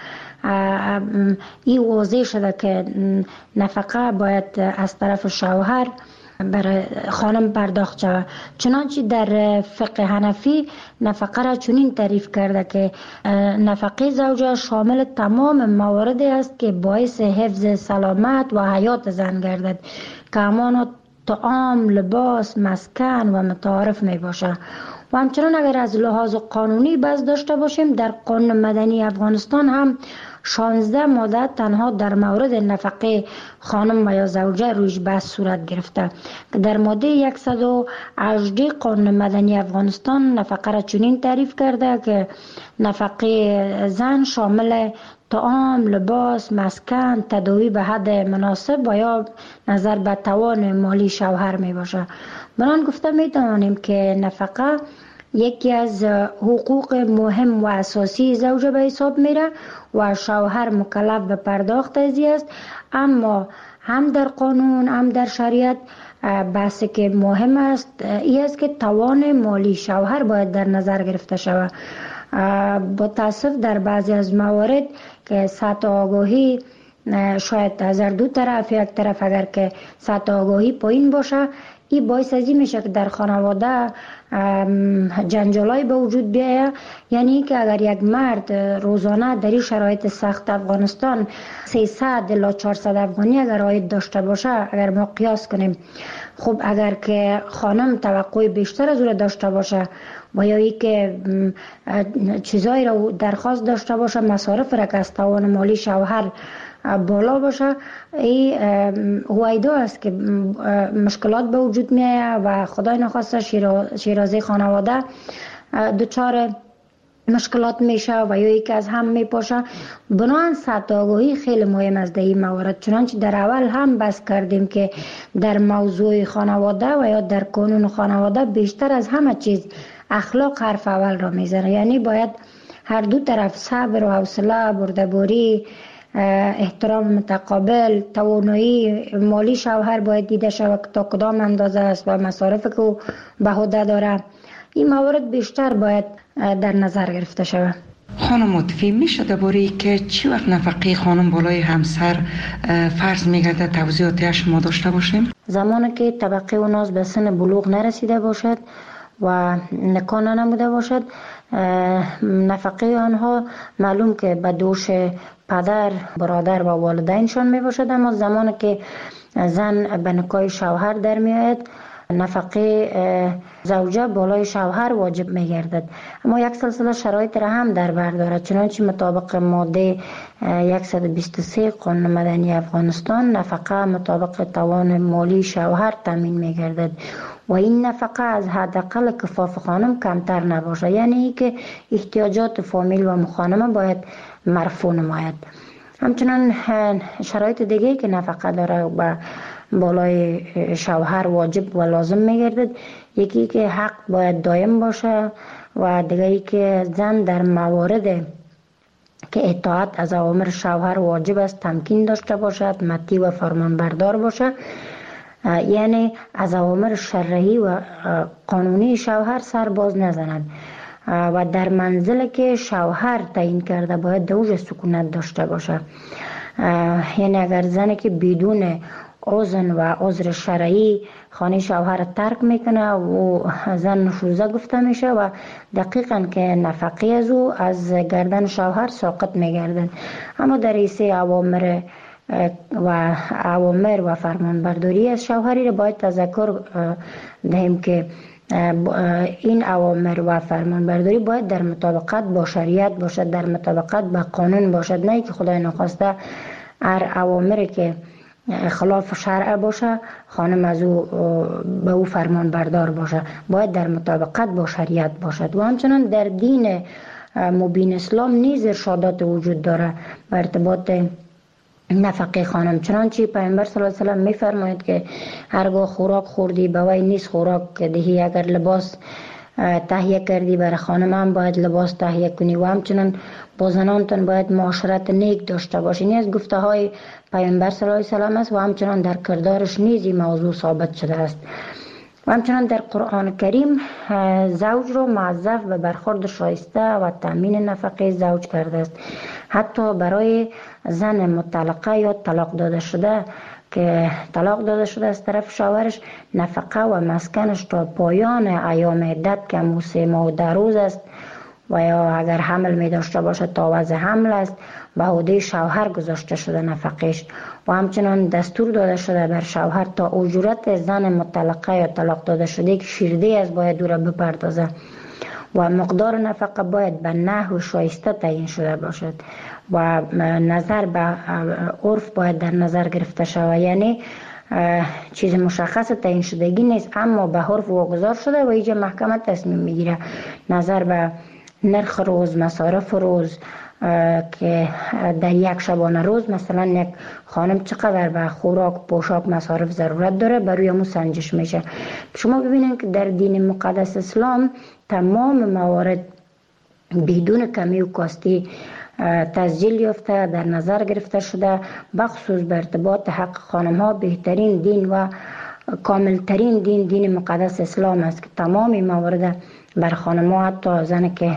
این واضح شده که نفقه باید از طرف شوهر برای خانم پرداخت شود. چنانچه در فقه حنفی نفقه را چنین تعریف کرده که نفقه زوجه شامل تمام مواردی است که باعث حفظ سلامت و حیات زن گردد که همان طعام، لباس، مسکن و متعارف می باشه. و همچنان اگر از لحاظ قانونی بحث داشته باشیم، در قانون مدنی افغانستان هم شانزده ماده تنها در مورد نفقه خانم و یا زوجه رویش بحث صورت گرفته که در ماده صد و هجده قانون مدنی افغانستان نفقه را چنین تعریف کرده که نفقه زن شامل طعام، لباس، مسکن، تداوی به حد مناسب و یا نظر به توان مالی شوهر می باشه. بران گفته می توانیم که نفقه یکی از حقوق مهم و اساسی زوجه به حساب میره و شوهر مکلف به پرداخت ازی است، اما هم در قانون هم در شریعت بحثی که مهم است این است که توان مالی شوهر باید در نظر گرفته شود. با تاسف در بعضی از موارد که سطح آگاهی شاید از دو طرف، یک طرف اگر که سطح آگاهی پایین باشه، این باعث ازی میشه که در خانواده جنجالای به وجود بیاید. یعنی که اگر یک مرد روزانه در این شرایط سخت افغانستان سیصد الی چهارصد افغانی اگر عاید داشته باشه، اگر ما قیاس کنیم، خب اگر که خانم توقع بیشتر از او داشته باشه و یا ای که چیزایی را درخواست داشته باشه، مصارف را که از توان مالی شوهر بالا باشه، این هویدا است که مشکلات به وجود می آید و خدای نخواسته شیرازه خانواده دچار مشکلات میشه و یا یکی از هم میپاشه. بنابراین سطح آگاهی خیلی مهم است در این موارد. چنانچه در اول هم بحث کردیم که در موضوع خانواده و یا در قانون خانواده بیشتر از همه چیز اخلاق حرف اول را میزنه. یعنی باید هر دو طرف صبر و حوصله، بردباری، احترام متقابل، توانایی مالی شوهر باید دیده شود تا کدام اندازه است و مصارف که او به عهده داره. این موارد بیشتر باید در نظر گرفته شود. خانم متفی میشه درباره که چی وقت نفقه خانم بالای همسر فرض میگرده توضیحاتی شما داشته باشیم؟ زمانی که طبقه و ناز به سن بلوغ نرسیده باشد و نکاح نموده باشد، نفقه آنها معلوم که به دوش پدر، برادر و والدینشان می باشد، اما زمانی که زن به نکاح شوهر در می آید، نفقه زوجه بالای شوهر واجب می گردد. اما یک سلسله شرایط را هم در بر دارد. چنانچه مطابق ماده صد و بیست و سه قانون مدنی افغانستان نفقه مطابق توان مالی شوهر تامین می گردد و این نفقه از حداقل کفاف خانم کمتر نباشه، یعنی که احتیاجات فامیل و مخانمه باید مرفوع نماید. همچنان شرایط دیگه که نفقه داره و بالای شوهر واجب و لازم میگردد، یکی که حق باید دائم باشه و دیگه که زن در موارد که اطاعت از اوامر شوهر واجب است تمکین داشته باشد، مطیع و فرمانبردار باشه، یعنی از اوامر شرعی و قانونی شوهر سر باز نزند و در منزل که شوهر تعیین کرده باید دوج سکونت داشته باشه. یعنی اگر زنی که بدون اذن و عذر شرعی خانه شوهر ترک میکنه و زن نشوزه گفته میشه و دقیقاً که نفقه از او از گردن شوهر ساقط میگردن. اما در ایسه اوامر و اوامر و فرمانبرداری از شوهری را باید تذکر دهیم که این اوامر و فرمانبرداری باید در مطابقت با شریعت باشد، در مطابقت با قانون باشد، نه که خدای نخواسته هر اوامری که خلاف شرع باشه خانم از او به او فرمان بردار باشه. باید در مطابقت با شریعت باشد. و همچنان در دین مبین اسلام نیز ارشادات وجود داره به ارتباط نفقه خانم، چنانچه پیامبر صلی الله علیه و سلم میفرماید که هرگاه خوراک خوردی به وی نیست خوراک دهی، اگر لباس تهیه کردی برای خانم هم باید لباس تهیه کنی و همچنان با زنانتان باید معاشرت نیک داشته باشی. این از گفته های پیامبر صلی الله علیه و سلم است و همچنان در کردارش نیز این موضوع ثابت شده است. و همچنان در قرآن کریم زوج را موظف به برخورد شایسته و تامین نفقه زوج کرده است. حتی برای زن مطلقه یا طلاق داده شده که طلاق داده شده از طرف شوهرش، نفقه و مسکنش تا پایان ایام عدت که همون سه ماه و ده روز است و یا اگر حمل می داشته باشه تا وضع حمل است به عهده شوهر گذاشته شده نفقش. و همچنان دستور داده شده بر شوهر تا اجرت زن مطلقه یا طلاق داده شده که شیرده از باید او را بپردازه و مقدار نفقه باید به نحو شایسته تعیین شده باشد و نظر به عرف باید در نظر گرفته شود. یعنی چیز مشخص تعیین شدگی نیست اما به عرف واگذار شده و اینجا محکمه تصمیم میگیره نظر به نرخ روز، مصارف روز که در یک شبانه روز مثلا یک خانم چقدر به خوراک، پوشاک، مصارف ضرورت داره بر روی همون سنجش میشه. شما ببینید که در دین مقدس اسلام تمام موارد بدون کمی و کاستی تسجیل یافته در نظر گرفته شده، بخصوص به ارتباط حق خانم ها بهترین دین و کاملترین دین دین مقدس اسلام است که تمام موارد بر خانم ها، حتی زن که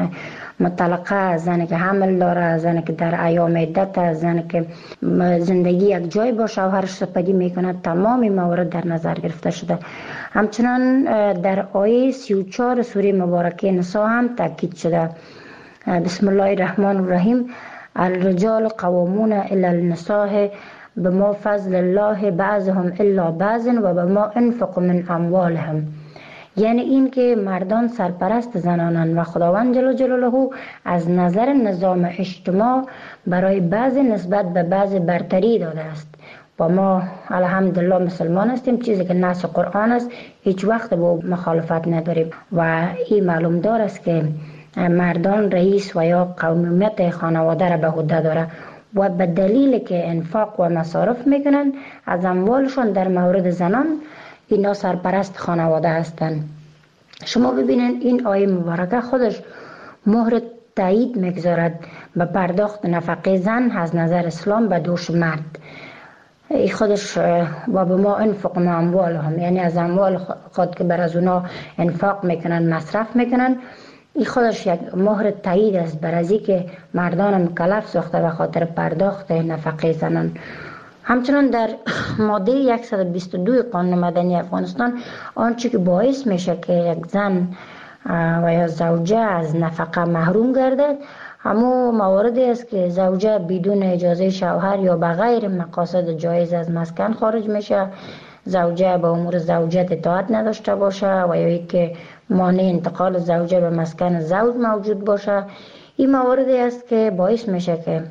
مطلقه، زن که حمل داره، زن که در ایام عدت، زن که زندگی یک جای با شوهرش سپری میکنه، تمام موارد در نظر گرفته شده. همچنان در آیه سی و چهار سوره مبارکه نساء هم تاکید شده. بسم الله الرحمن الرحیم: الرجال قوامون الی النساء بما فضل الله بعضهم الا بعض و بما انفق من اموالهم. یعنی این که مردان سرپرست زنانند و خداوند جل جلاله از نظر نظام اجتماع برای بعض نسبت به بعض برتری داده است و ما الحمدلله مسلمان هستیم، چیزی که نص قرآن است هیچ وقت با مخالفت نداریم و این معلوم دار است که مردان رئیس و یا قومیت خانواده را به عهده داره و به دلیل که انفاق و مصارف میکنن از اموالشون در مورد زنان اینا سرپرست خانواده هستند. شما ببینید این آیه مبارکه خودش مهر تایید میگذارد به پرداخت نفقه زن از نظر اسلام به دوش مرد. ای خودش و به ما انفق ما اموالهم، یعنی از اموال خود که بر از اونا انفاق میکنن، مصرف میکنن، این خودش یک مهر تایید است بر از که مردان مکلف ساخته به خاطر پرداخت نفقه زنان. همچنان در ماده صد و بیست و دو قانون مدنی افغانستان آنچه که باعث میشه که یک زن و یا زوجه از نفقه محروم گردد همون مواردی است که زوجه بدون اجازه شوهر یا بغیر مقاصد جایز از مسکن خارج میشه، زوجه به امور زوجت اطاعت نداشته باشه و یا که مانع انتقال زوجه به مسکن زوج موجود باشه. این مواردی است که باعث میشه که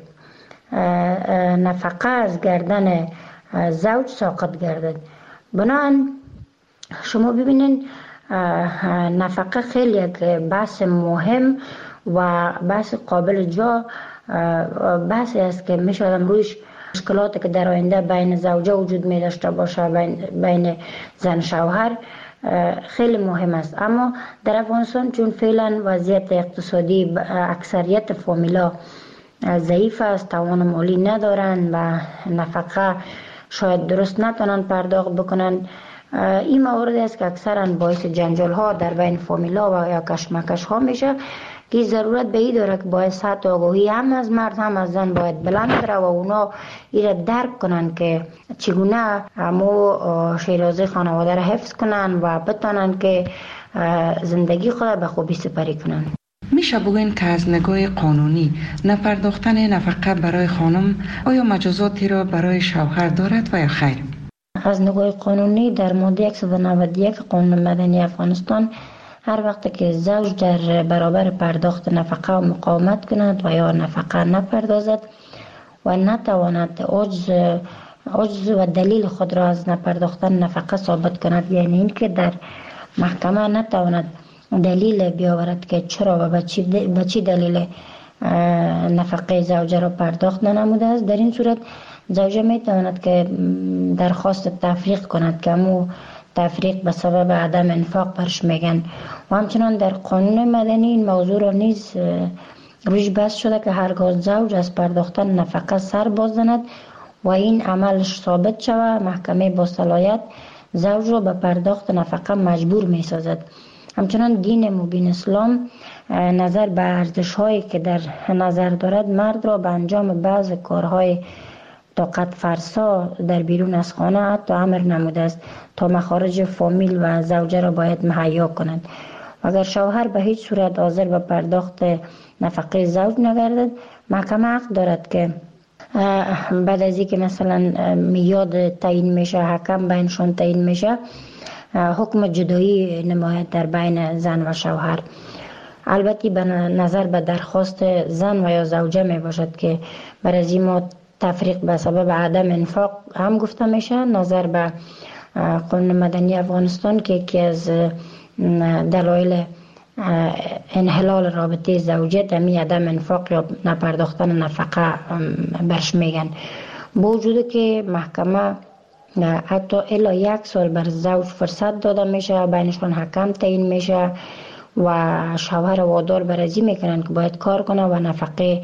نفقه از گردن زوج ساقط گردد. بنابراین شما ببینید نفقه خیلی یک بحث مهم و بحث قابل جا بحثی است که میشه آدم رویش مشکلاتی که در آینده بین زوجه وجود می داشته باشه، بین, بین زن شوهر خیلی مهم است. اما در افغانستان چون فعلا وضعیت اقتصادی اکثریت فامیلا ضعیف است، توان مالی ندارن و نفقه شاید درست نتونن پرداخت بکنن، این موارد است که اکثرا باعث جنجال ها در بین فامیلا و یا کشمکش ها میشه که ضرورت به این داره که باید سطح آگاهی هم از مرد هم از زن باید بلند بره و اونا ایره درک کنن که چگونه همو شیرازی خانواده را حفظ کنن و بتانن که زندگی خود به خوبی سپری کنن. میشه بگوین که از نگاه قانونی نپرداختن نفقه برای خانم آیا مجازاتی را برای شوهر دارد و یا خیر؟ از نگاه قانونی در ماده صد و نود و یک قانون مدنی افغانستان هر وقت که زوج در برابر پرداخت نفقه و مقاومت کند و یا نفقه نپردازد و نتواند عجز عجز و دلیل خود را از نپرداختن نفقه ثابت کند، یعنی اینکه در محکمه نتواند دلیل بیاورد که چرا و به چی دلیل نفقه زوجه را پرداخت ننموده است، در این صورت زوجه می تواند که درخواست تفریق کند که همو تفریق به سبب عدم انفاق برش میگن. و همچنان در قانون مدنی این موضوع را نیز روش بحث شده که هرگاه زوج از پرداختن نفقه سر باز زند و این عملش ثابت شود، محکمه با صلاحیت زوج را به پرداخت نفقه مجبور می سازد. همچنان دین مبین اسلام نظر به ارزش هایی که در نظر دارد مرد را به انجام بعض کارهای طاقت فرسا در بیرون از خانه حتی امر نموده است تا مخارج فامیل و زوجه را باید مهیا کنند. و اگر شوهر به هیچ صورت حاضر به پرداخت نفقه زوج نگردد، محکمه حق دارد که بعد از اینکه مثلا میاد تعیین میشه، حکم بینشان تعیین میشه، حکم جدایی نماید در بین زن و شوهر. البته به نظر به درخواست زن و یا زوجه می باشد که بر از این ما تفریق به سبب عدم انفاق هم گفته میشه. نظر به قانون مدنی افغانستان که یکی از دلایل انحلال رابطه زوجیت همی عدم انفاق یا نپرداختن نفقه برش میگن. با وجود که محکمه حتی الا یک سال بر زوج فرصت داده میشه، بینشون حکم تعیین میشه و شوهر وادار بر ازی میکنن که باید کار کنه و نفقه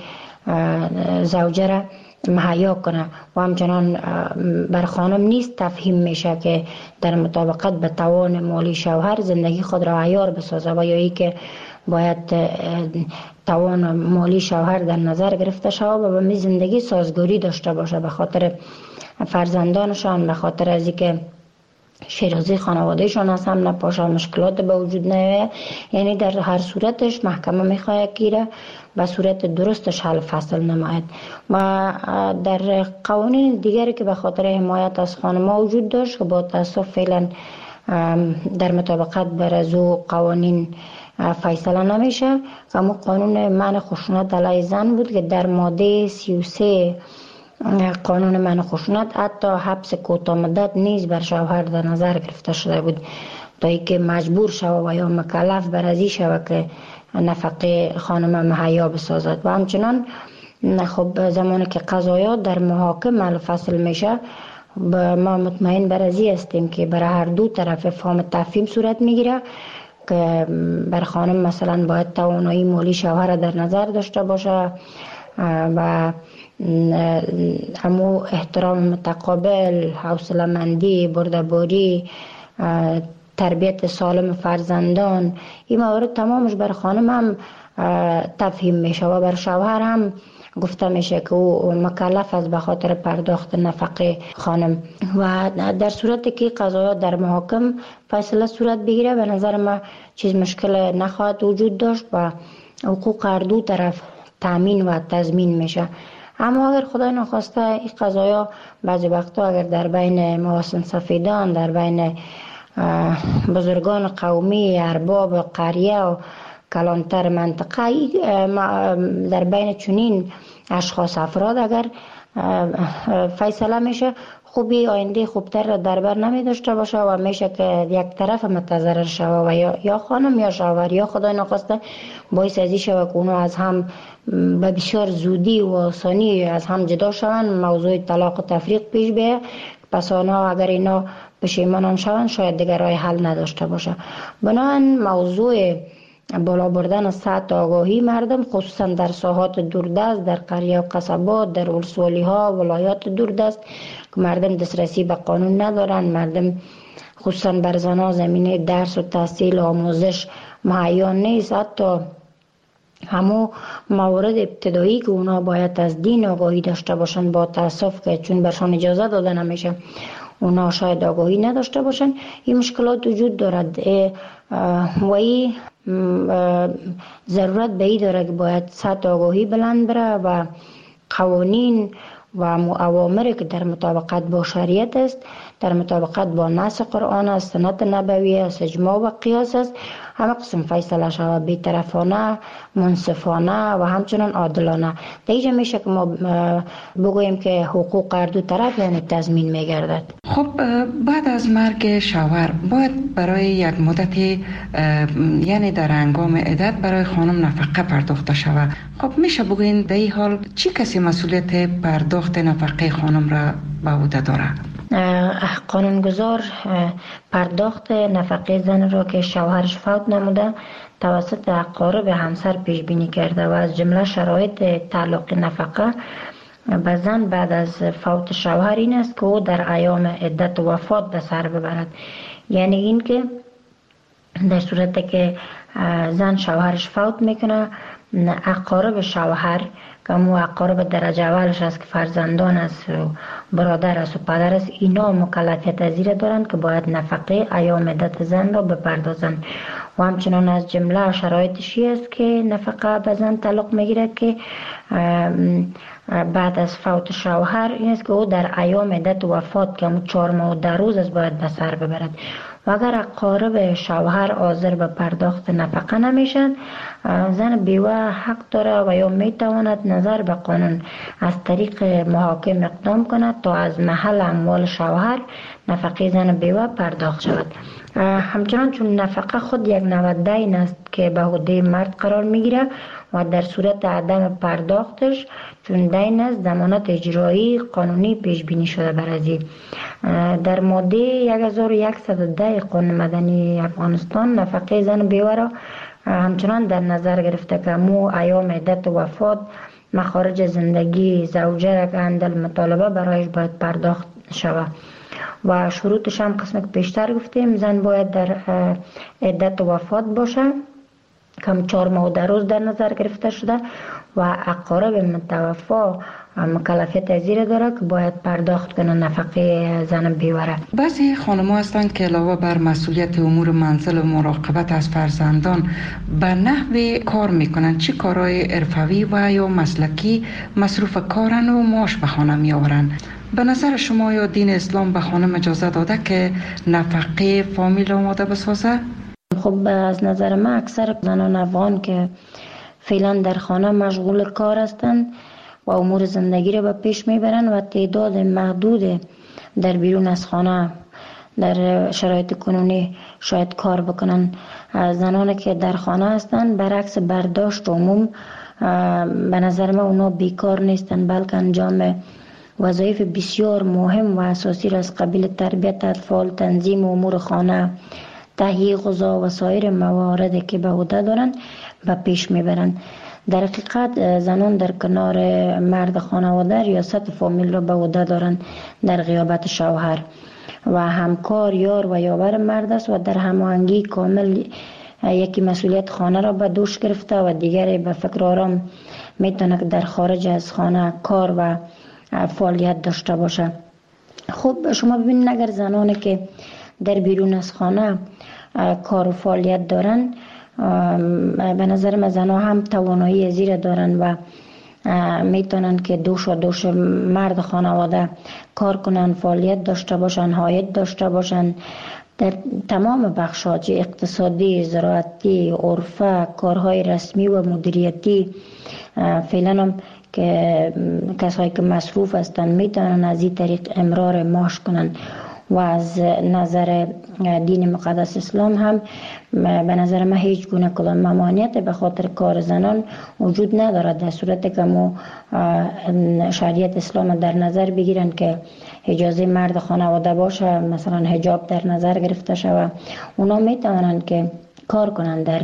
زوجه را مهیا کنه و همچنان بر خانم نیست تفهیم میشه که در مطابقت به توان مالی شوهر زندگی خود را عیار بسازه و یا ای که باید توان مالی شوهر در نظر گرفته شود و به می زندگی سازگاری داشته باشه به خاطر فرزندانشان، به خاطر از اینکه شیرازی خانوادهشان از هم نپاشه، مشکلات به وجود نیاید. یعنی در هر صورتش محکمه میخواد که به صورت درستش حل فصل نماید. و در قوانین دیگری که به خاطر حمایت از خانم‌ها وجود داشت که با تاسف فعلا در مطابقت بر از او قوانین فیصله نمیشه، اما قانون منع خشونت علیه زن بود که در ماده سی و سه قانون منع خشونت حتی حبس کوتاه مدت نیز بر شوهر در نظر گرفته شده بود تا اینکه مجبور شود و یا مکلف بر ازی شود که نفقه خانم مهیا بسازد. و همچنان خب زمانی که قضایا در محاکم حل فصل میشه، ما مطمئن بر ازی هستیم که برای هر دو طرف فهم تفهیم صورت میگیره که بر خانم مثلا باید توانایی مالی شوهر در نظر داشته باشه و همو احترام متقابل، حوصله مندی، بردباری، تربیت سالم فرزندان، این موارد تمامش بر خانم هم تفهیم میشه و بر شوهر هم گفته میشه که او مکلف است به خاطر پرداخت نفقه خانم. و در صورتی که قضایا در محاکم فیصله صورت بگیره، به نظر ما چیز مشکل نخواهد وجود داشت و حقوق هر دو طرف تامین و تضمین میشه. اما اگر خدای نخواسته این قضایا بعضی وقتا اگر در بین محاسن سفیدان، در بین بزرگان قومی، ارباب قریه و کلانتر منطقه، در بین چنین اشخاص افراد اگر فیصله میشه، خوبی آینده خوبتر را در بر نمی داشته باشه و میشه که یک طرف متضرر شوه و یا, یا خانم یا شوهر یا خدای نخواسته باعث ازی شوه که اونو از هم به بسیار زودی و آسانی از هم جدا شوند، موضوع طلاق و تفریق پیش بیه. پس آنها اگر اینا پشیمانان شوند شاید دیگر راه حل نداشته باشه. بنابراین موضوع بالا بردن سطح آگاهی مردم خصوصا در ساحات دوردست، در قریه و قصبات، در ولسوالی ها، ولایات دوردست که مردم دسترسی به قانون ندارن، مردم خصوصا بر زنان زمینه درس و تحصیل و آموزش مهیا نیست، حتی همو موارد ابتدایی که اونا باید از دین آگاهی داشته باشن، با تاسف که چون برشان اجازه داده نمیشه اونا شاید آگاهی نداشته باشن، این مشکلات وجود دارد و این ضرورت به این داره که باید سطح آگاهی بلند بره و قوانین و اوامری که در مطابقت با شریعت است، در مطابقت با نص قرآن است، سنت نبوی است، اجماع و قیاس است، همه قسم فیصله شود بی‌طرفانه، منصفانه و همچنان عادلانه. در اینجا میشه که ما بگوییم که حقوق هر دو طرف یعنی تضمین میگردد. خب بعد از مرگ شوهر باید برای یک مدت یعنی در هنگام عدت برای خانم نفقه پرداخته شود. خب میشه بگوین در این حال چی کسی مسئولیت پرداخت نفقه خانم را به عهده داره؟ قانونگذار پرداخت نفقه زن را که شوهرش فوت نموده توسط اقارب همسر پیش بینی کرده و از جمله شرایط تعلق نفقه به زن بعد از فوت شوهر این است که او در ایام عدت وفات به سر ببرد. یعنی این که در صورتی که زن شوهرش فوت میکنه، اقارب شوهر که مو اقارب درجه اولش است که فرزندان است و برادر است و پدر است، اینا مکلفیت از این دارند که باید نفقه ایام عدت زن را بپردازند و همچنان از جمله شرایطشی است که نفقه به زن تعلق میگیره که بعد از فوت شوهر این است که او در ایام عدت وفات که همون چهار ماه و ده روز است باید به سر ببرد و اگر اقارب شوهر حاضر به پرداخت نفقه نمیشن، زن بیوه حق داره و یا میتواند نظر به قانون از طریق محاکم اقدام کند تا از محل اموال شوهر نفقه زن بیوه پرداخت شود. همچنان چون نفقه خود یک نوع دین است که به عهده مرد قرار میگیره و در صورت عدم پرداختش چون دین است ضمانت اجرایی قانونی پیش بینی شده بر ازی. در ماده یک هزار و صد و ده قانون مدنی افغانستان نفقه زن بیوه را همچنان در نظر گرفته که مو ایام عدت و وفات مخارج زندگی زوجه را که اندل مطالبه برایش باید پرداخت شود و شروطش هم قسم که پیشتر گفتیم زن باید در عدت و وفات باشه کم چهار ماه و ده روز در نظر گرفته شده و اقارب متوفا مکلفیت از این داره که باید پرداخت کنه نفقه زن بیوه. بعضی خانم‌ها هستند که علاوه بر مسئولیت امور منزل و مراقبت از فرزندان به نحو کار میکنن، چه کارهای حرفوی و یا مسلکی مصروف کارن و معاش به خانه میآورن. به نظر شما یا دین اسلام به خانم اجازه داده که نفقه فامیل آماده بسازه؟ خب از نظر من اکثر زنان افغان که فعلا در خانه مشغول کار هستند و امور زندگی را به پیش میبرن و تعداد محدود در بیرون از خانه در شرایط کنونی شاید کار بکنن. زنانی که در خانه هستند برعکس برداشت عموم به نظر من اونا بیکار نیستن، بلکه انجام وظایف بسیار مهم و اساسی را از قبیل تربیت اطفال، تنظیم امور خانه، تهیه غذا و سایر مواردی که به عهده دارند به پیش میبرند. در حقیقت زنان در کنار مرد خانواده ریاست فامیل را به عهده دارند در غیابت شوهر و همکار یار و یاور مرد است و در هماهنگی کامل یکی مسئولیت خانه را به دوش گرفته و دیگری به فکر آرام میتونه که در خارج از خانه کار و فعالیت داشته باشه. خب شما ببینید اگر زنانی که در بیرون از خانه کار و فعالیت دارن، به نظر من زنها هم توانایی زیر دارن و میتونن که دوش و دوش مرد خانواده کار کنن، فعالیت داشته باشن، عاید داشته باشن در تمام بخشات اقتصادی، زراعتی، عرفه، کارهای رسمی و مدیریتی. فعلا هم که کسایی که مصروف هستن میتونن از این طریق امرار معاش کنن و از نظر دین مقدس اسلام هم به نظر من هیچ گونه کدام ممانعت به خاطر کار زنان وجود ندارد، در صورتی که ما شریعت اسلام در نظر بگیرن که اجازه مرد خانواده باشه، مثلا حجاب در نظر گرفته شود، اونا میتونن که کار کنن در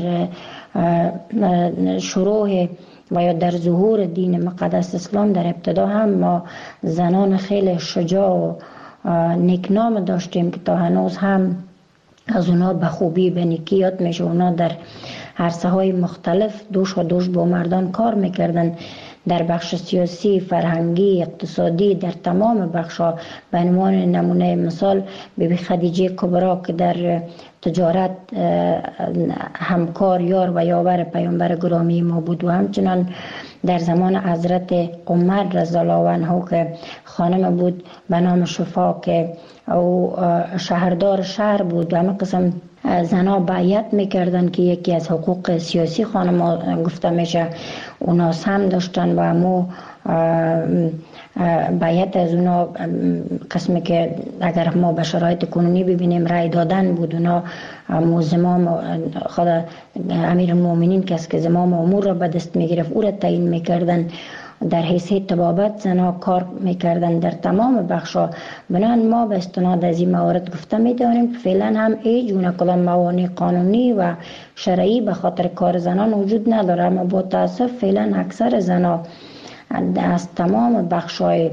شروع و یا در ظهور دین مقدس اسلام. در ابتدا هم ما زنان خیلی شجاع و نیکنام داشتیم که تا هنوز هم از اونا به خوبی به نیکی یاد میشه. اونا در عرصه های مختلف دوش و دوش با مردان کار میکردن، در بخش سیاسی، فرهنگی، اقتصادی، در تمام بخش‌ها. به عنوان نمونه مثال بیبی خدیجه کبرا که در تجارت همکار، یار و یاور پیامبر گرامی ما بود، و همچنان در زمان حضرت عمر رضی الله عنه که خانم بود به نام شفا که او شهردار شهر بود و همه قسم زنها بیعت میکردن که یکی از حقوق سیاسی خانم گفته میشه اونا هم داشتن و همو بیعت از اونا قسمی که اگر ما به شرایط کنونی ببینیم رای دادن بود. اونا همو زمام خود امیر المؤمنین کس که زمام امور را به دست میگرفت او را تعیین میکردن، در حیثیت طبابت زنها کار میکردن در تمام بخشا. بنان ما به استناد از این موارد گفته میتونیم که فعلا هم هیچ گونه کدام موانع قانونی و شرعی به خاطر کار زنان وجود نداره، اما با تاسف فعلا اکثر زنها از تمام بخشای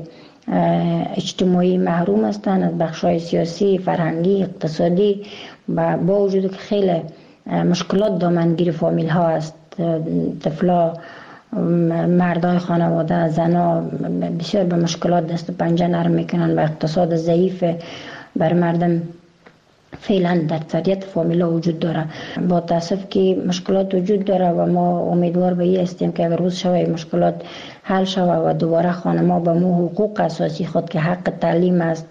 اجتماعی محروم هستند، از بخشای سیاسی، فرهنگی، اقتصادی، و با وجود که خیلی مشکلات دامنگیر فامیل ها است، طفلا، مردای خانواده، زنا بسیار به مشکلات دست و پنجه نرم میکنن و اقتصاد ضعیف بر مردم فعلا در اکثریت فامیلا وجود داره. با تاسف که مشکلات وجود داره و ما امیدوار به این هستیم که اگر روز شوه مشکلات حل شوه و دوباره خانما به مو حقوق اساسی خود که حق تعلیم است،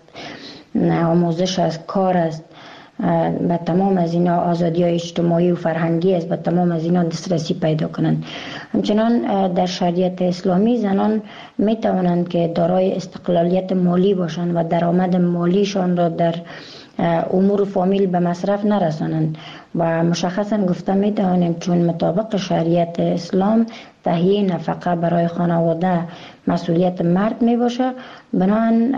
آموزش است، کار است، به تمام از اینا آزادی های اجتماعی و فرهنگی است، به تمام از اینا دسترسی پیدا کنند. همچنان در شریعت اسلامی زنان می توانند که دارای استقلالیت مالی باشند و درآمد مالیشان را در امور فامیل به مصرف نرسانند و مشخصا گفته می توانیم چون مطابق شریعت اسلام تهیه نفقه برای خانواده مسئولیت مرد می باشه، بنابراین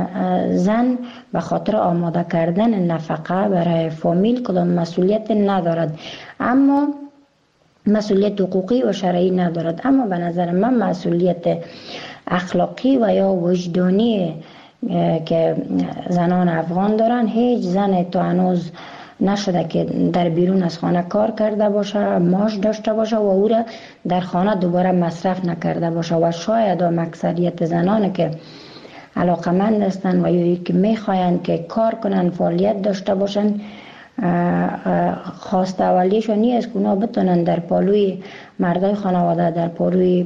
زن به خاطر آماده کردن نفقه برای فامیل کدام مسئولیت ندارد، اما مسئولیت حقوقی و شرعی ندارد. اما به نظر من مسئولیت اخلاقی و یا وجدانی که زنان افغان دارن، هیچ زن تا هنوز نشده که در بیرون از خانه کار کرده باشه، معاش داشته باشه و او را در خانه دوباره مصرف نکرده باشه. و شاید هم اکثریت زنان که علاقمند هستند و یا که میخواین که کار کنن، فعالیت داشته باشن، خواست اولیشون نیست که اونا بتونن در پالوی مردای خانواده، در پالوی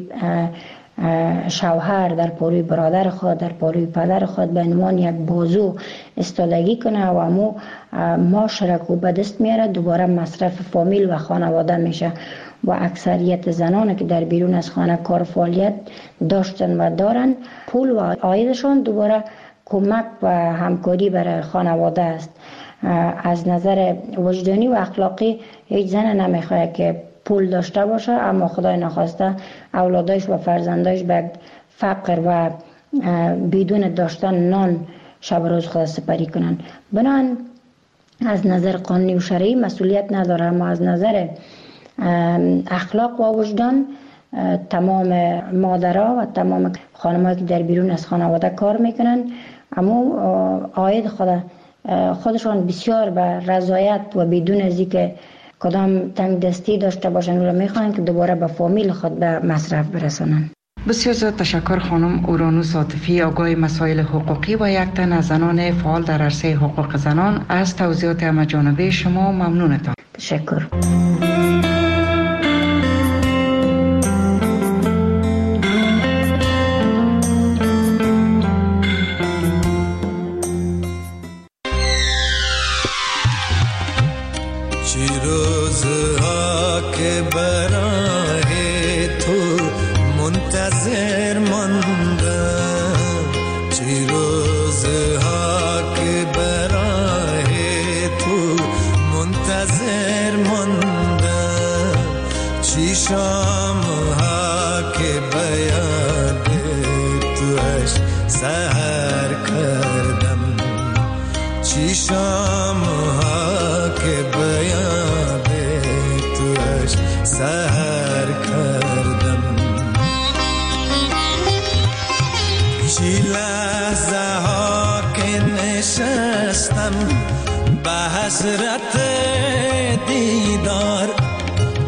شوهر، در پالوی برادر خود، در پالوی پدر خود به عنوان یک بازو استادگی کنه و امو معاشره کو به دست میاره، دوباره مصرف فامیل و خانواده میشه. و اکثریت زنان که در بیرون از خانه کار فعالیت داشتن و دارن، پول و عایدشان دوباره کمک و همکاری برای خانواده است. از نظر وجدانی و اخلاقی هیچ زن نمیخواد که پول داشته باشه اما خدای نخواسته اولادایش و فرزندایش به فقر و بدون داشتن نان شب روز خود سپری کنن. بنان از نظر قانونی و شرعی مسئولیت نداره، اما از نظر اخلاق و وجدان تمام مادرها و تمام خانمایی که در بیرون از خانواده کار میکنن اما عاید خود خودشان بسیار به رضایت و بدون از اینکه کدام تنگ دستی داشته باشن و میخوان که دوباره به فامیل خود به مصرف برسانن. بسیار زیاد تشکر خانم اورانوس عاطفی، آگاه مسائل حقوقی و یک تن از زنان فعال در عرصه حقوق زنان. از توضیحات همه‌جانبه شما ممنونتان. تشکر.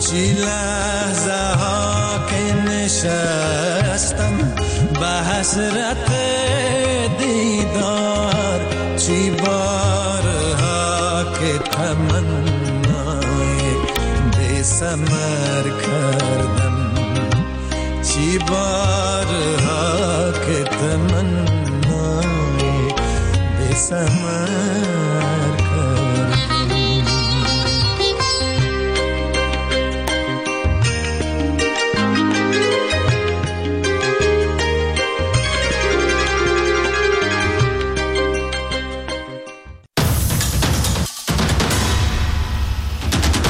چی لحظه ها که نشستم به حسرت دیدار، چی بارها که تمنای بی ثمر کردم، چی بارها که تمنای بی ثمر